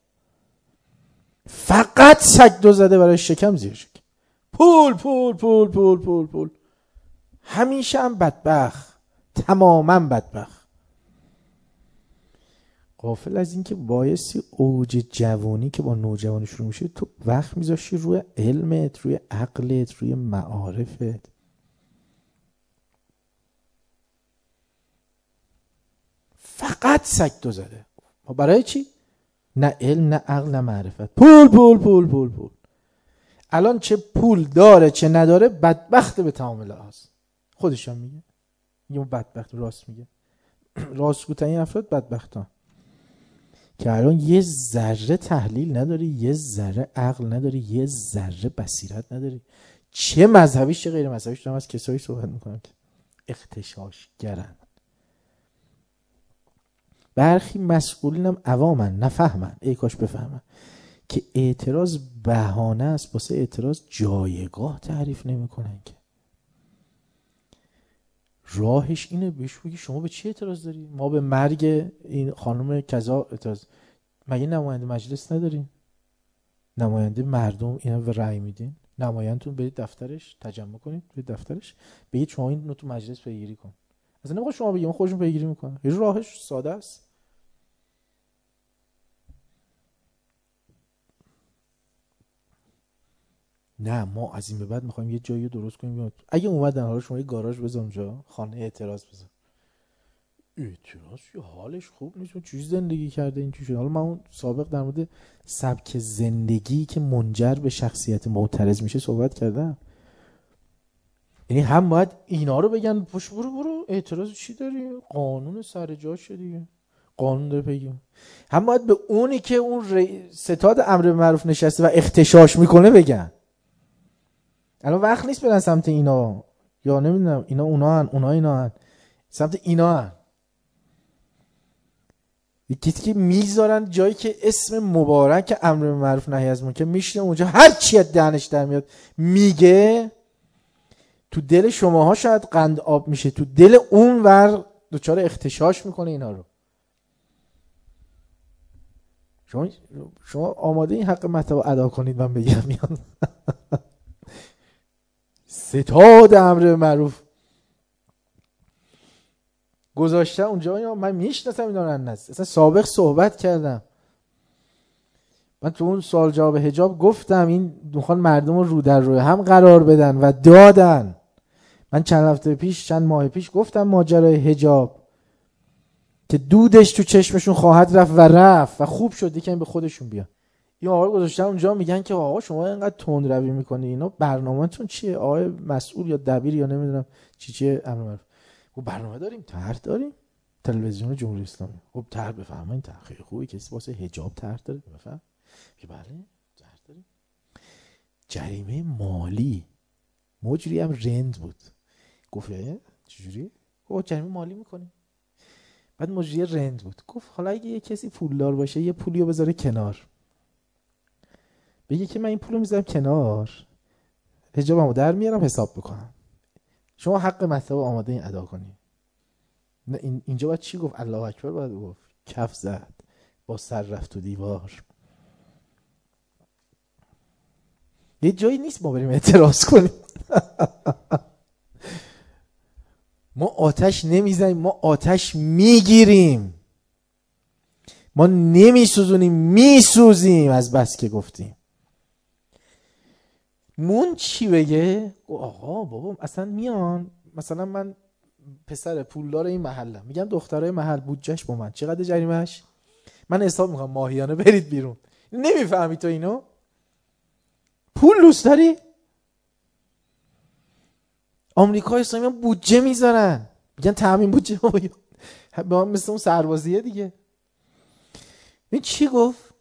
فقط سگ دو زده برای شکم زیر شکم. پول پول پول پول پول پول. همیشه هم بدبخت، تماما بدبخت. غافل از این که بایستی اوج جوانی که با نوجوانی شروع میشه تو وقت میذاشی روی علمت، روی عقلت، روی معارفت. فقط سگ دو زده. برای چی؟ نه علم، نه عقل، نه معرفت. پول پول پول پول پول. الان چه پول داره چه نداره بدبخت به تمام لحاظ. خودش هم میگه بدبخت، راست میگه. راستگوترین افراد بدبختان که الان یه ذره تحلیل نداری، یه ذره عقل نداری، یه ذره بصیرت نداری. چه مذهبیش چه غیر مذهبیش دارم از کسایی صحبت میکنم که اغتشاشگرن. برخی مسئولین هم عوامن، نفهمن، ای کاش بفهمن که اعتراض بهانه است، واسه اعتراض جایگاه تعریف نمیکنن که راهش اینه بهش بگی شما به چی اعتراض داری؟ ما به مرگ این خانم کذا اعتراض. مگه نماینده مجلس ندارین؟ نماینده مردم اینا به رأی میدین؟ نمایندتون برید دفترش تجمع کنید، برید دفترش بگید شما اینو تو مجلس پیگیری کن. اصلا نمیخواد شما بگید، خودشون پیگیری میکنن. این راهش ساده است. نه، ما از این به بعد میخوایم یه جایی درست کنیم. اگه اومدن حالا شما یه گاراژ بذار اونجا، خانه اعتراض بذار. اعتراض یه حالش خوب نیست. اون چیز زندگی کرده این چیز. حالا من اون سابق در مورد سبک زندگی که منجر به شخصیت معترض میشه صحبت کردم. یعنی هم باید اینا رو بگن پشت برو اعتراض چی داری؟ قانون سر جاشه دیگه. قانون داره بگیم. هم باید به اونی که اون ستاد امر به معروف نشسته و اغتشاش میکنه بگن. الان وقت نیست برن سمت اینا، یا نمیدونم اینا اونا اینا سمت اینا یکی که میذارن جایی که اسم مبارک امر به معروف نهی از منکر میشینه اونجا، هر چی از دهنش در میاد میگه. تو دل شماها شاید قند آب میشه، تو دل اون ور دوچار اغتشاش میکنه اینا رو. شما آماده این حق مطلب ادا کنید من بگم میان ستاد امر به معروف گذاشتم اونجا، من میشناسم اینا رو اصلا سابق صحبت کردم. من تو اون سوال جواب حجاب گفتم این میخوان مردم رو در روی هم قرار بدن و دادن. من چند ماه پیش گفتم ماجرای حجاب که دودش تو چشمشون خواهد رفت و خوب شد که این به خودشون بیان. این آقا گذاشتن اونجا میگن که آقا شما اینقدر تند روی میکنی، اینا برنامه‌تون چیه آقای مسئول یا دبیر یا نمیدونم چیه امر معروف؟ خب برنامه داریم، طرح داریم، تلویزیون جمهوری اسلامی. خب طرح بفرمایید، تحقیق خوبی کسی واسه حجاب طرح داره بفرمایید. بله طرح داریم. جریمه مالی، مجری هم رند بود. گفت چجوری؟ گفت جریمه مالی میکنیم. بعد مجری رند بود، گفت حالا اگه یه کسی پولدار باشه یه پولیو بذاره کنار، بگه که من این پولو میذارم کنار، حجابمو در میارم حساب بکنم، شما حق مطلب آماده این ادا کنی. نه اینجا باید چی گفت؟ الله اکبر باید گفت، کف زد، با سر رفت تو دیوار. یه جایی نیست ما بریم اعتراض کنیم. ما آتش نمیزنیم، ما آتش میگیریم، ما نمیسوزونیم، میسوزیم از بس که گفتیم. مون چی بگه؟ آقا بابا اصلا میان، مثلا من پسر پولدار این محله، میگم دخترای محل بودجهش با من چقدر جریمهش، من حساب میکنم ماهیانه برید بیرون. نمیفهمی تو اینو؟ پول دوست داری؟ آمریکا اسلامی هم بودجه میذارن، میگن تامین بودجه با مثل اون سربازیه دیگه. این چی گفت؟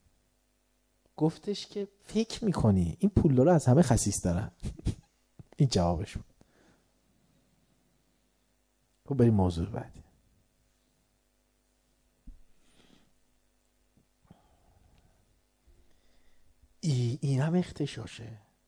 گفتش که فکر میکنی این پولدارا از همه خسیس دارن. این جوابش بود. خب بریم موضوع بعدی. این هم اختشاشه.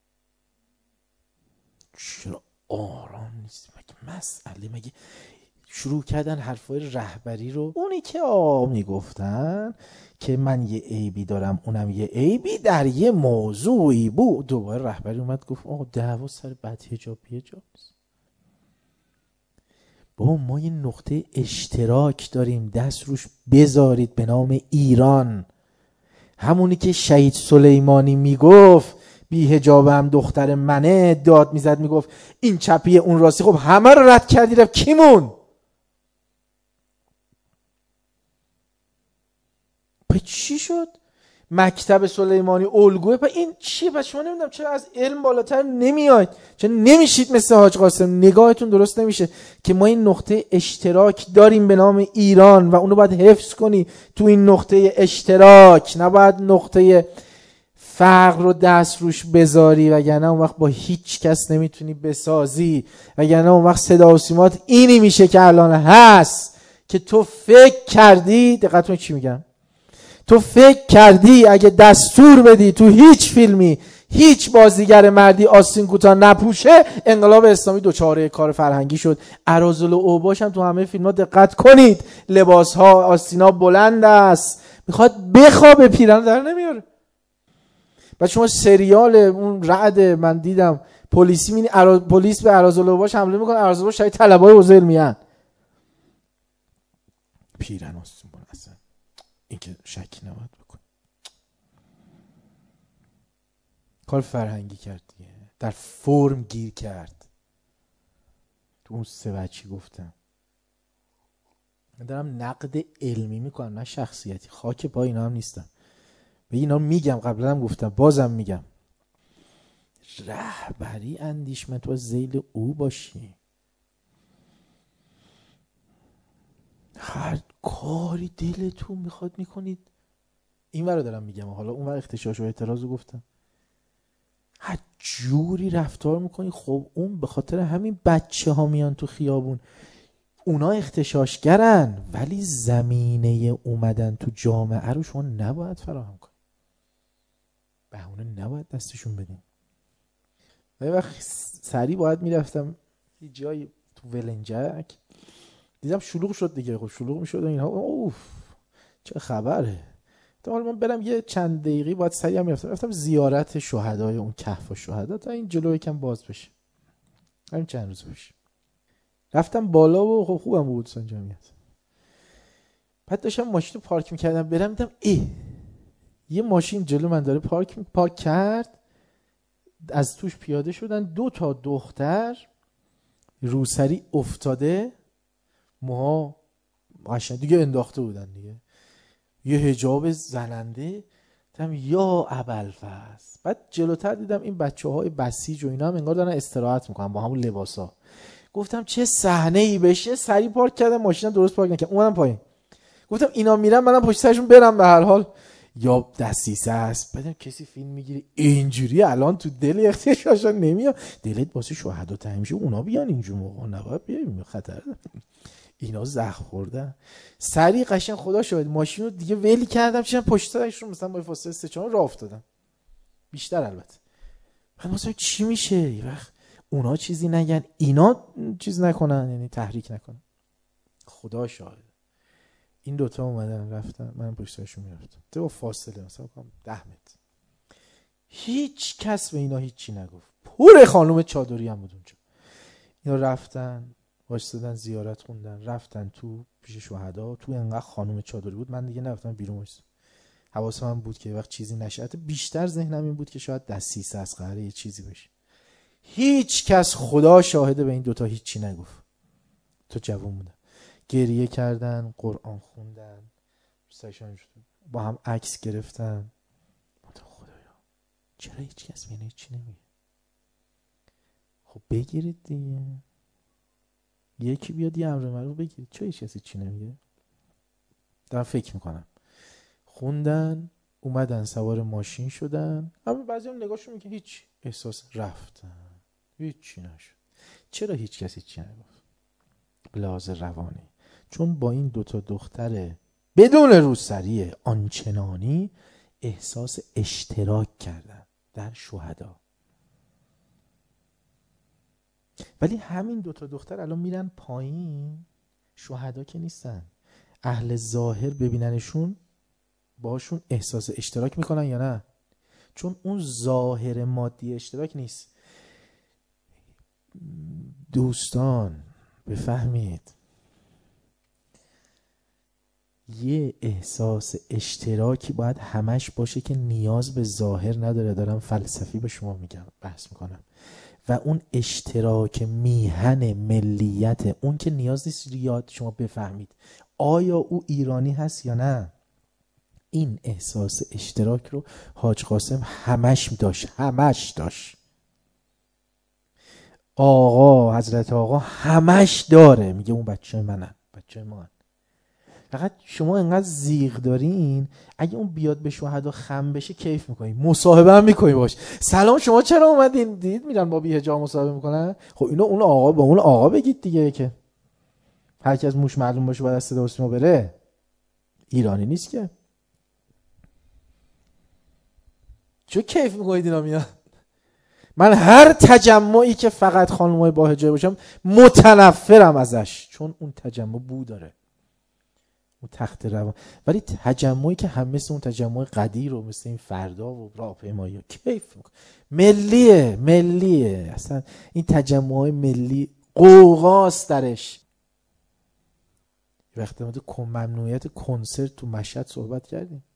چرا آرام نیست؟ مگه مسئله، مگه شروع کردن حرفای رهبری رو، اونی که میگفتن که من یه عیبی دارم اونم یه عیبی در یه موضوعی بود، دوباره رهبری اومد گفت آقا دعوا سر بد حجاب نیست. بابا ما یه نقطه اشتراک داریم، دست روش بذارید به نام ایران. همونی که شهید سلیمانی میگفت بی حجابم دختر منه، داد میزد میگفت این چپیه اون راستی، خب همه رو رد کردی رفت کیمون؟ به چی شد؟ مکتب سلیمانی الگوه. به این چیه؟ بچه شما نمیدونم چرا از علم بالاتر نمیاید، چرا نمیشید مثل حاج قاسم، نگاهتون درست نمیشه که ما این نقطه اشتراک داریم به نام ایران و اونو باید حفظ کنی. تو این نقطه اشتراک نباید نقطه فقر رو دست روش بذاری، وگرنه اون وقت با هیچ کس نمیتونی بسازی، وگرنه اون وقت صدا و سیمات اینی میشه که الان هست که تو فکر کردی، دقت چی میگم، تو فکر کردی اگه دستور بدی تو هیچ فیلمی هیچ بازیگر مردی آستین کوتاه نپوشه انقلاب اسلامی دوچاره کار فرهنگی شد. اراذل و اوباش هم تو همه فیلم‌ها دقت کنید لباس‌ها آستینا بلند است، میخواد بخوابه پیرن در نمیاره. بعد شما سریال اون رعد من دیدم، پلیس به اراذل و اوباش حمله میکنه، اراذل و اوباش شاید طلبای حوزه علمیان، پیرن آستین بلند. اصلا این که شکی نباید بکن. کار فرهنگی کرد دیگه، در فرم گیر کرد. تو اون سه بچی گفتم من دارم نقد علمی میکنم نه شخصیتی، خاک پای اینا هم نیستم، به اینا میگم، قبلا هم گفتم بازم میگم، رهبری اندیشمند تو ذیل او باشی. هر کاری دلتون میخواد میکنید. این ور رو دارم میگم، حالا اون ور اختشاش و اعتراض رو گفتم. هر جوری رفتار میکنی. خب اون به خاطر همین بچه ها میان تو خیابون، اونا اختشاشگرن، ولی زمینه اومدن تو جامعه رو شما نباید فراهم کنی، بهونه نباید دستشون بدین. و یه وقت سریع باید میرفتم یه جایی تو ولنجک، دیدم شلوغ شد دیگه. خب شلوغ میشد و اینها، اوف چه خبره. تا حالا من برم یه چند دقیقی باید سریع رفتم زیارت شهدای اون کهف و شهدا تا این جلو یکم باز بشه، همین چند روز بشه. رفتم بالا و خب خوبم بود سن جمعیت. بعد داشتم ماشین رو پارک میکردم برم، دیدم یه ماشین جلو من داره پارک کرد، از توش پیاده شدن 2 تا دختر روسری افتاده، موها قشنگ دیگه انداخته بودن دیگه، یه حجاب زننده. دیدم یا ابوالفضل. بعد جلوتر دیدم این بچه‌های بسیج و اینا هم انگار دارن استراحت میکنن با همون لباسا. گفتم چه صحنه ای بشه، سری پارک کردم، ماشینم درست پارک نکردم، اومدم پایین. گفتم اینا میرن منم پشت سرشون برم، به هر حال یا دستیسه است. بعدم کسی فیلم میگیره اینجوری، الان تو دل اختیارشون نمیاد، دلت واسه شهدا تنگ شه، اونا بیان اینجور موقع نباید بیایم، خطر اینا زخم خوردن. سریع قشنگ خدا شاهد ماشین رو دیگه ولی کردم، چون پشت سرشون مثلا با فاصله 3-4 راه افتادم، بیشتر البته. من مثلا چی میشه یه وقت اونا چیزی نگن، اینا چیز نکنن، یعنی تحریک نکنن. خدا شاهد این دوتا اومدن رفتن، من پشت سرشون میرفتم تو با فاصله مثلا 10 متر. هیچ کس به اینا هیچی نگفت. پور خانم چادری هم بود اونجا. اینا رفتن وایسادن زیارت خوندن، رفتن تو پیش شهدا. تو انقدر خانم چادری بود من دیگه نرفتم بیرون وایسادم. حواسم هم بود که وقت چیزی نشه، بیشتر ذهنم این بود که شاید دستیسه از قهره یه چیزی بشه. هیچ کس خدا شاهده به این دوتا هیچی نگفت. تو جوون بودن، گریه کردن، قرآن خوندن، سایشان شد، با هم عکس گرفتن. خدایا چرا هیچ کس به هیچی نمیگه؟ خب بگیرید دیگه، یکی بیاد یه امر معروف بگیرید، چرا هیچ کسی چی نمیگه؟ دارم فکر میکنم. خوندن، اومدن سوار ماشین شدن، اما بعضی هم نگاهشون میگه هیچ، احساس رفتن، هیچی نشد. چرا هیچ کسی چی نگفت؟ بلاز روانی. چون با این دوتا دختر بدون روسری آنچنانی احساس اشتراک کردن در شهدا. ولی همین دوتا دختر الان میرن پایین، شهدا که نیستن، اهل ظاهر ببیننشون باشون احساس اشتراک میکنن یا نه؟ چون اون ظاهر مادی اشتراک نیست. دوستان بفهمید، یه احساس اشتراکی باید همش باشه که نیاز به ظاهر نداره. دارم فلسفی به شما میگم، بحث میکنم. و اون اشتراک میهن ملیت، اون که نیاز نیست ریاد شما بفهمید آیا او ایرانی هست یا نه. این احساس اشتراک رو حاج قاسم همش داشت. آقا حضرت آقا همش داره، میگه اون بچه منن، بچه ما. فقط شما انقدر زیغ دارین، اگه اون بیاد به شهدا خم بشه کیف میکنین، مصاحبه هم میکنین باش. سلام شما چرا اومدین؟ دید میرن با بی حجاب مصاحبه میکنن. خب اینو اون آقا با اون آقا بگید دیگه، که هر کی از موش معلوم باشه باید از صدا و سیما بره. ایرانی نیست که. چه کیف میکنید اینا میاد؟ من هر تجمعی که فقط خانمای با حجاب باشم متنفرم ازش، چون اون تجمع بو داره، اون تخت روان. ولی تجمعی که هم مثل اون تجمع قدیر و مثل این فردا و راهپیمایی کیف میکنه، ملیه. اصلا این تجمعای ملی قوقاست درش. وقتی ما ممنوعیت کنسرت تو مشهد صحبت کردیم،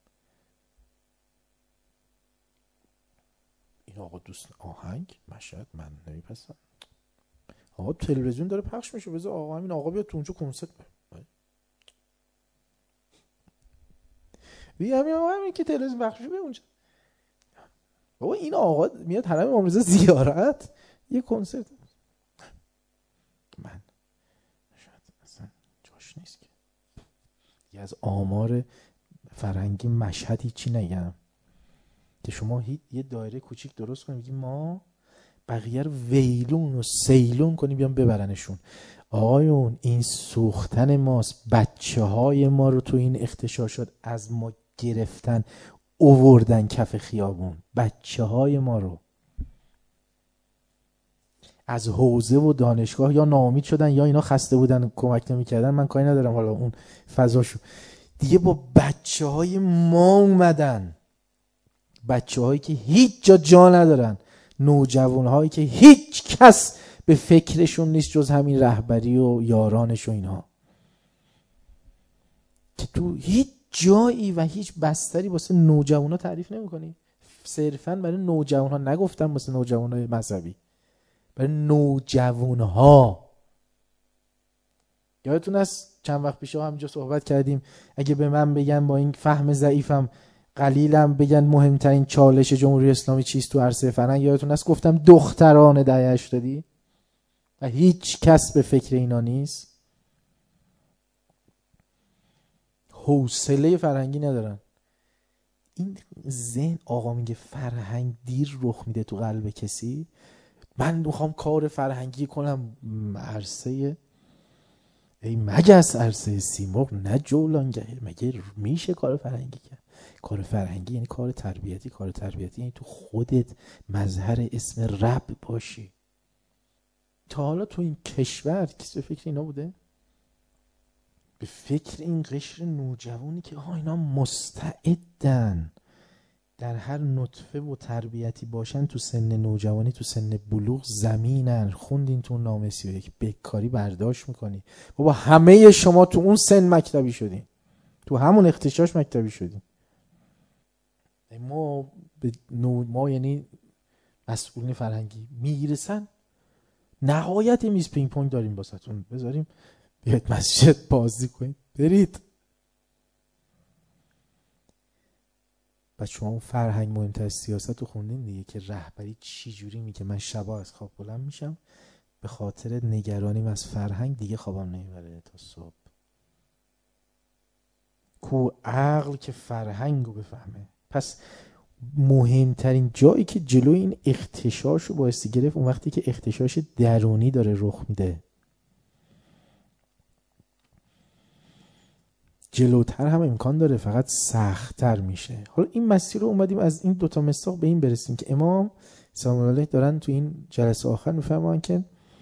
این آقا دوست آهنگ مشهد من نمیپسند، آقا تلویزیون داره پخش میشه، بذار آقا همین آقا بیاد تو اونجا کنسرت بیا همین که تلویزیون پخش میشه اونجا. بابا این آقا میاد حرم امام رضا زیارت، یه کنسرت من شاید اصلا جاش نیست که. یه از آمار فرهنگی مشهد هیچی نگم که شما یه دایره کوچیک درست کنید بگید ما بقیه رو ویلون و سیلون کنیم بیان ببرنشون. آقایون این سوختن ماست. بچه های ما رو تو این اغتشاشات از ما گرفتن، اووردن کف خیابون. بچه های ما رو از حوزه و دانشگاه یا ناامید شدن یا اینا خسته بودن کمک نمی‌کردن، من کاری ندارم حالا اون فضاشو دیگه. با بچه های ما اومدن، بچه هایی که هیچ جا ندارن، نوجوان هایی که هیچ کس به فکرشون نیست جز همین رهبری و یارانش و اینها، که تو هیچ جایی و هیچ بستری واسه نوجوانا تعریف نمی‌کنی. صرفاً برای نوجوان‌ها، نگفتم واسه نوجوانای مذهبی، برای نوجوان‌ها. یادتون است چند وقت پیش همینجا صحبت کردیم، اگه به من بگن با این فهم ضعیفم قلیلم بگن مهمترین چالش جمهوری اسلامی چیست تو عرصه فرهنگ، یادتون است گفتم دختران دهه 80 و هیچ کس به فکر اینا نیست، حوصله فرهنگی ندارن. این ذهن آقا میگه فرهنگ دیر رخ میده تو قلب کسی، من میخوام کار فرهنگی کنم عرصه ای مگس عرصه سیمرغ نه جولانگه، مگه میشه کار فرهنگی کرد؟ کار فرهنگی یعنی کار تربیتی، کار تربیتی یعنی تو خودت مظهر اسم رب باشی. تا حالا تو این کشور کسی به فکر اینا بوده؟ به فکر این قشر نوجوانی که اینا مستعدن در هر نطفه و تربیتی باشن تو سن نوجوانی، تو سن بلوغ زمینن. خوندین تو نامه 31 بکاری برداشت میکنی. بابا همه شما تو اون سن مکتبی شدین، تو همون اختشاش مکتبی شدین. ما یعنی مسئولین فرهنگی میرسن نهایت میز پینگ پونگ داریم واسهتون، بذاریم بیاید مسجد بازی کنید برید. بعد شما اون فرهنگ مهمتر از سیاست رو خوندین دیگه، که رهبری چی جوری میگه من شبا از خواب بلند میشم به خاطر نگرانیم از فرهنگ دیگه خوابم نمیبره تا صبح. کو عقل که فرهنگ رو بفهمه. پس مهمترین جایی که جلوی این اختشاش رو بایستی گرفت اون وقتی که اختشاش درونی داره رخ میده. جلوتر هم امکان داره، فقط سخت‌تر میشه. حالا این مسیر رو اومدیم از این دوتا مصداق به این برسیم که امام سلام علیه دارن تو این جلسه آخر میفرمان که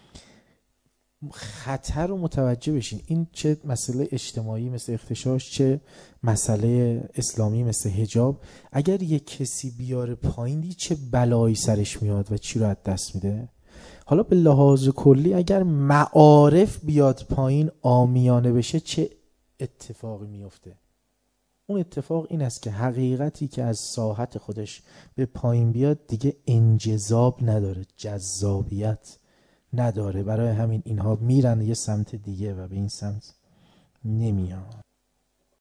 خطر رو متوجه بشین. این چه مسئله اجتماعی مثل اختشاش، چه مسئله اسلامی مثل حجاب، اگر یک کسی بیاره پایین چه بلایی سرش میاد و چی رو از دست میده. حالا به لحاظ کلی اگر معارف بیاد پایین، عامیانه بشه، چه اتفاقی میفته؟ اون اتفاق این است که حقیقتی که از ساحت خودش به پایین بیاد دیگه انجذاب نداره، جذابیت نداره. برای همین اینها میرن یه سمت دیگه و به این سمت نمیان.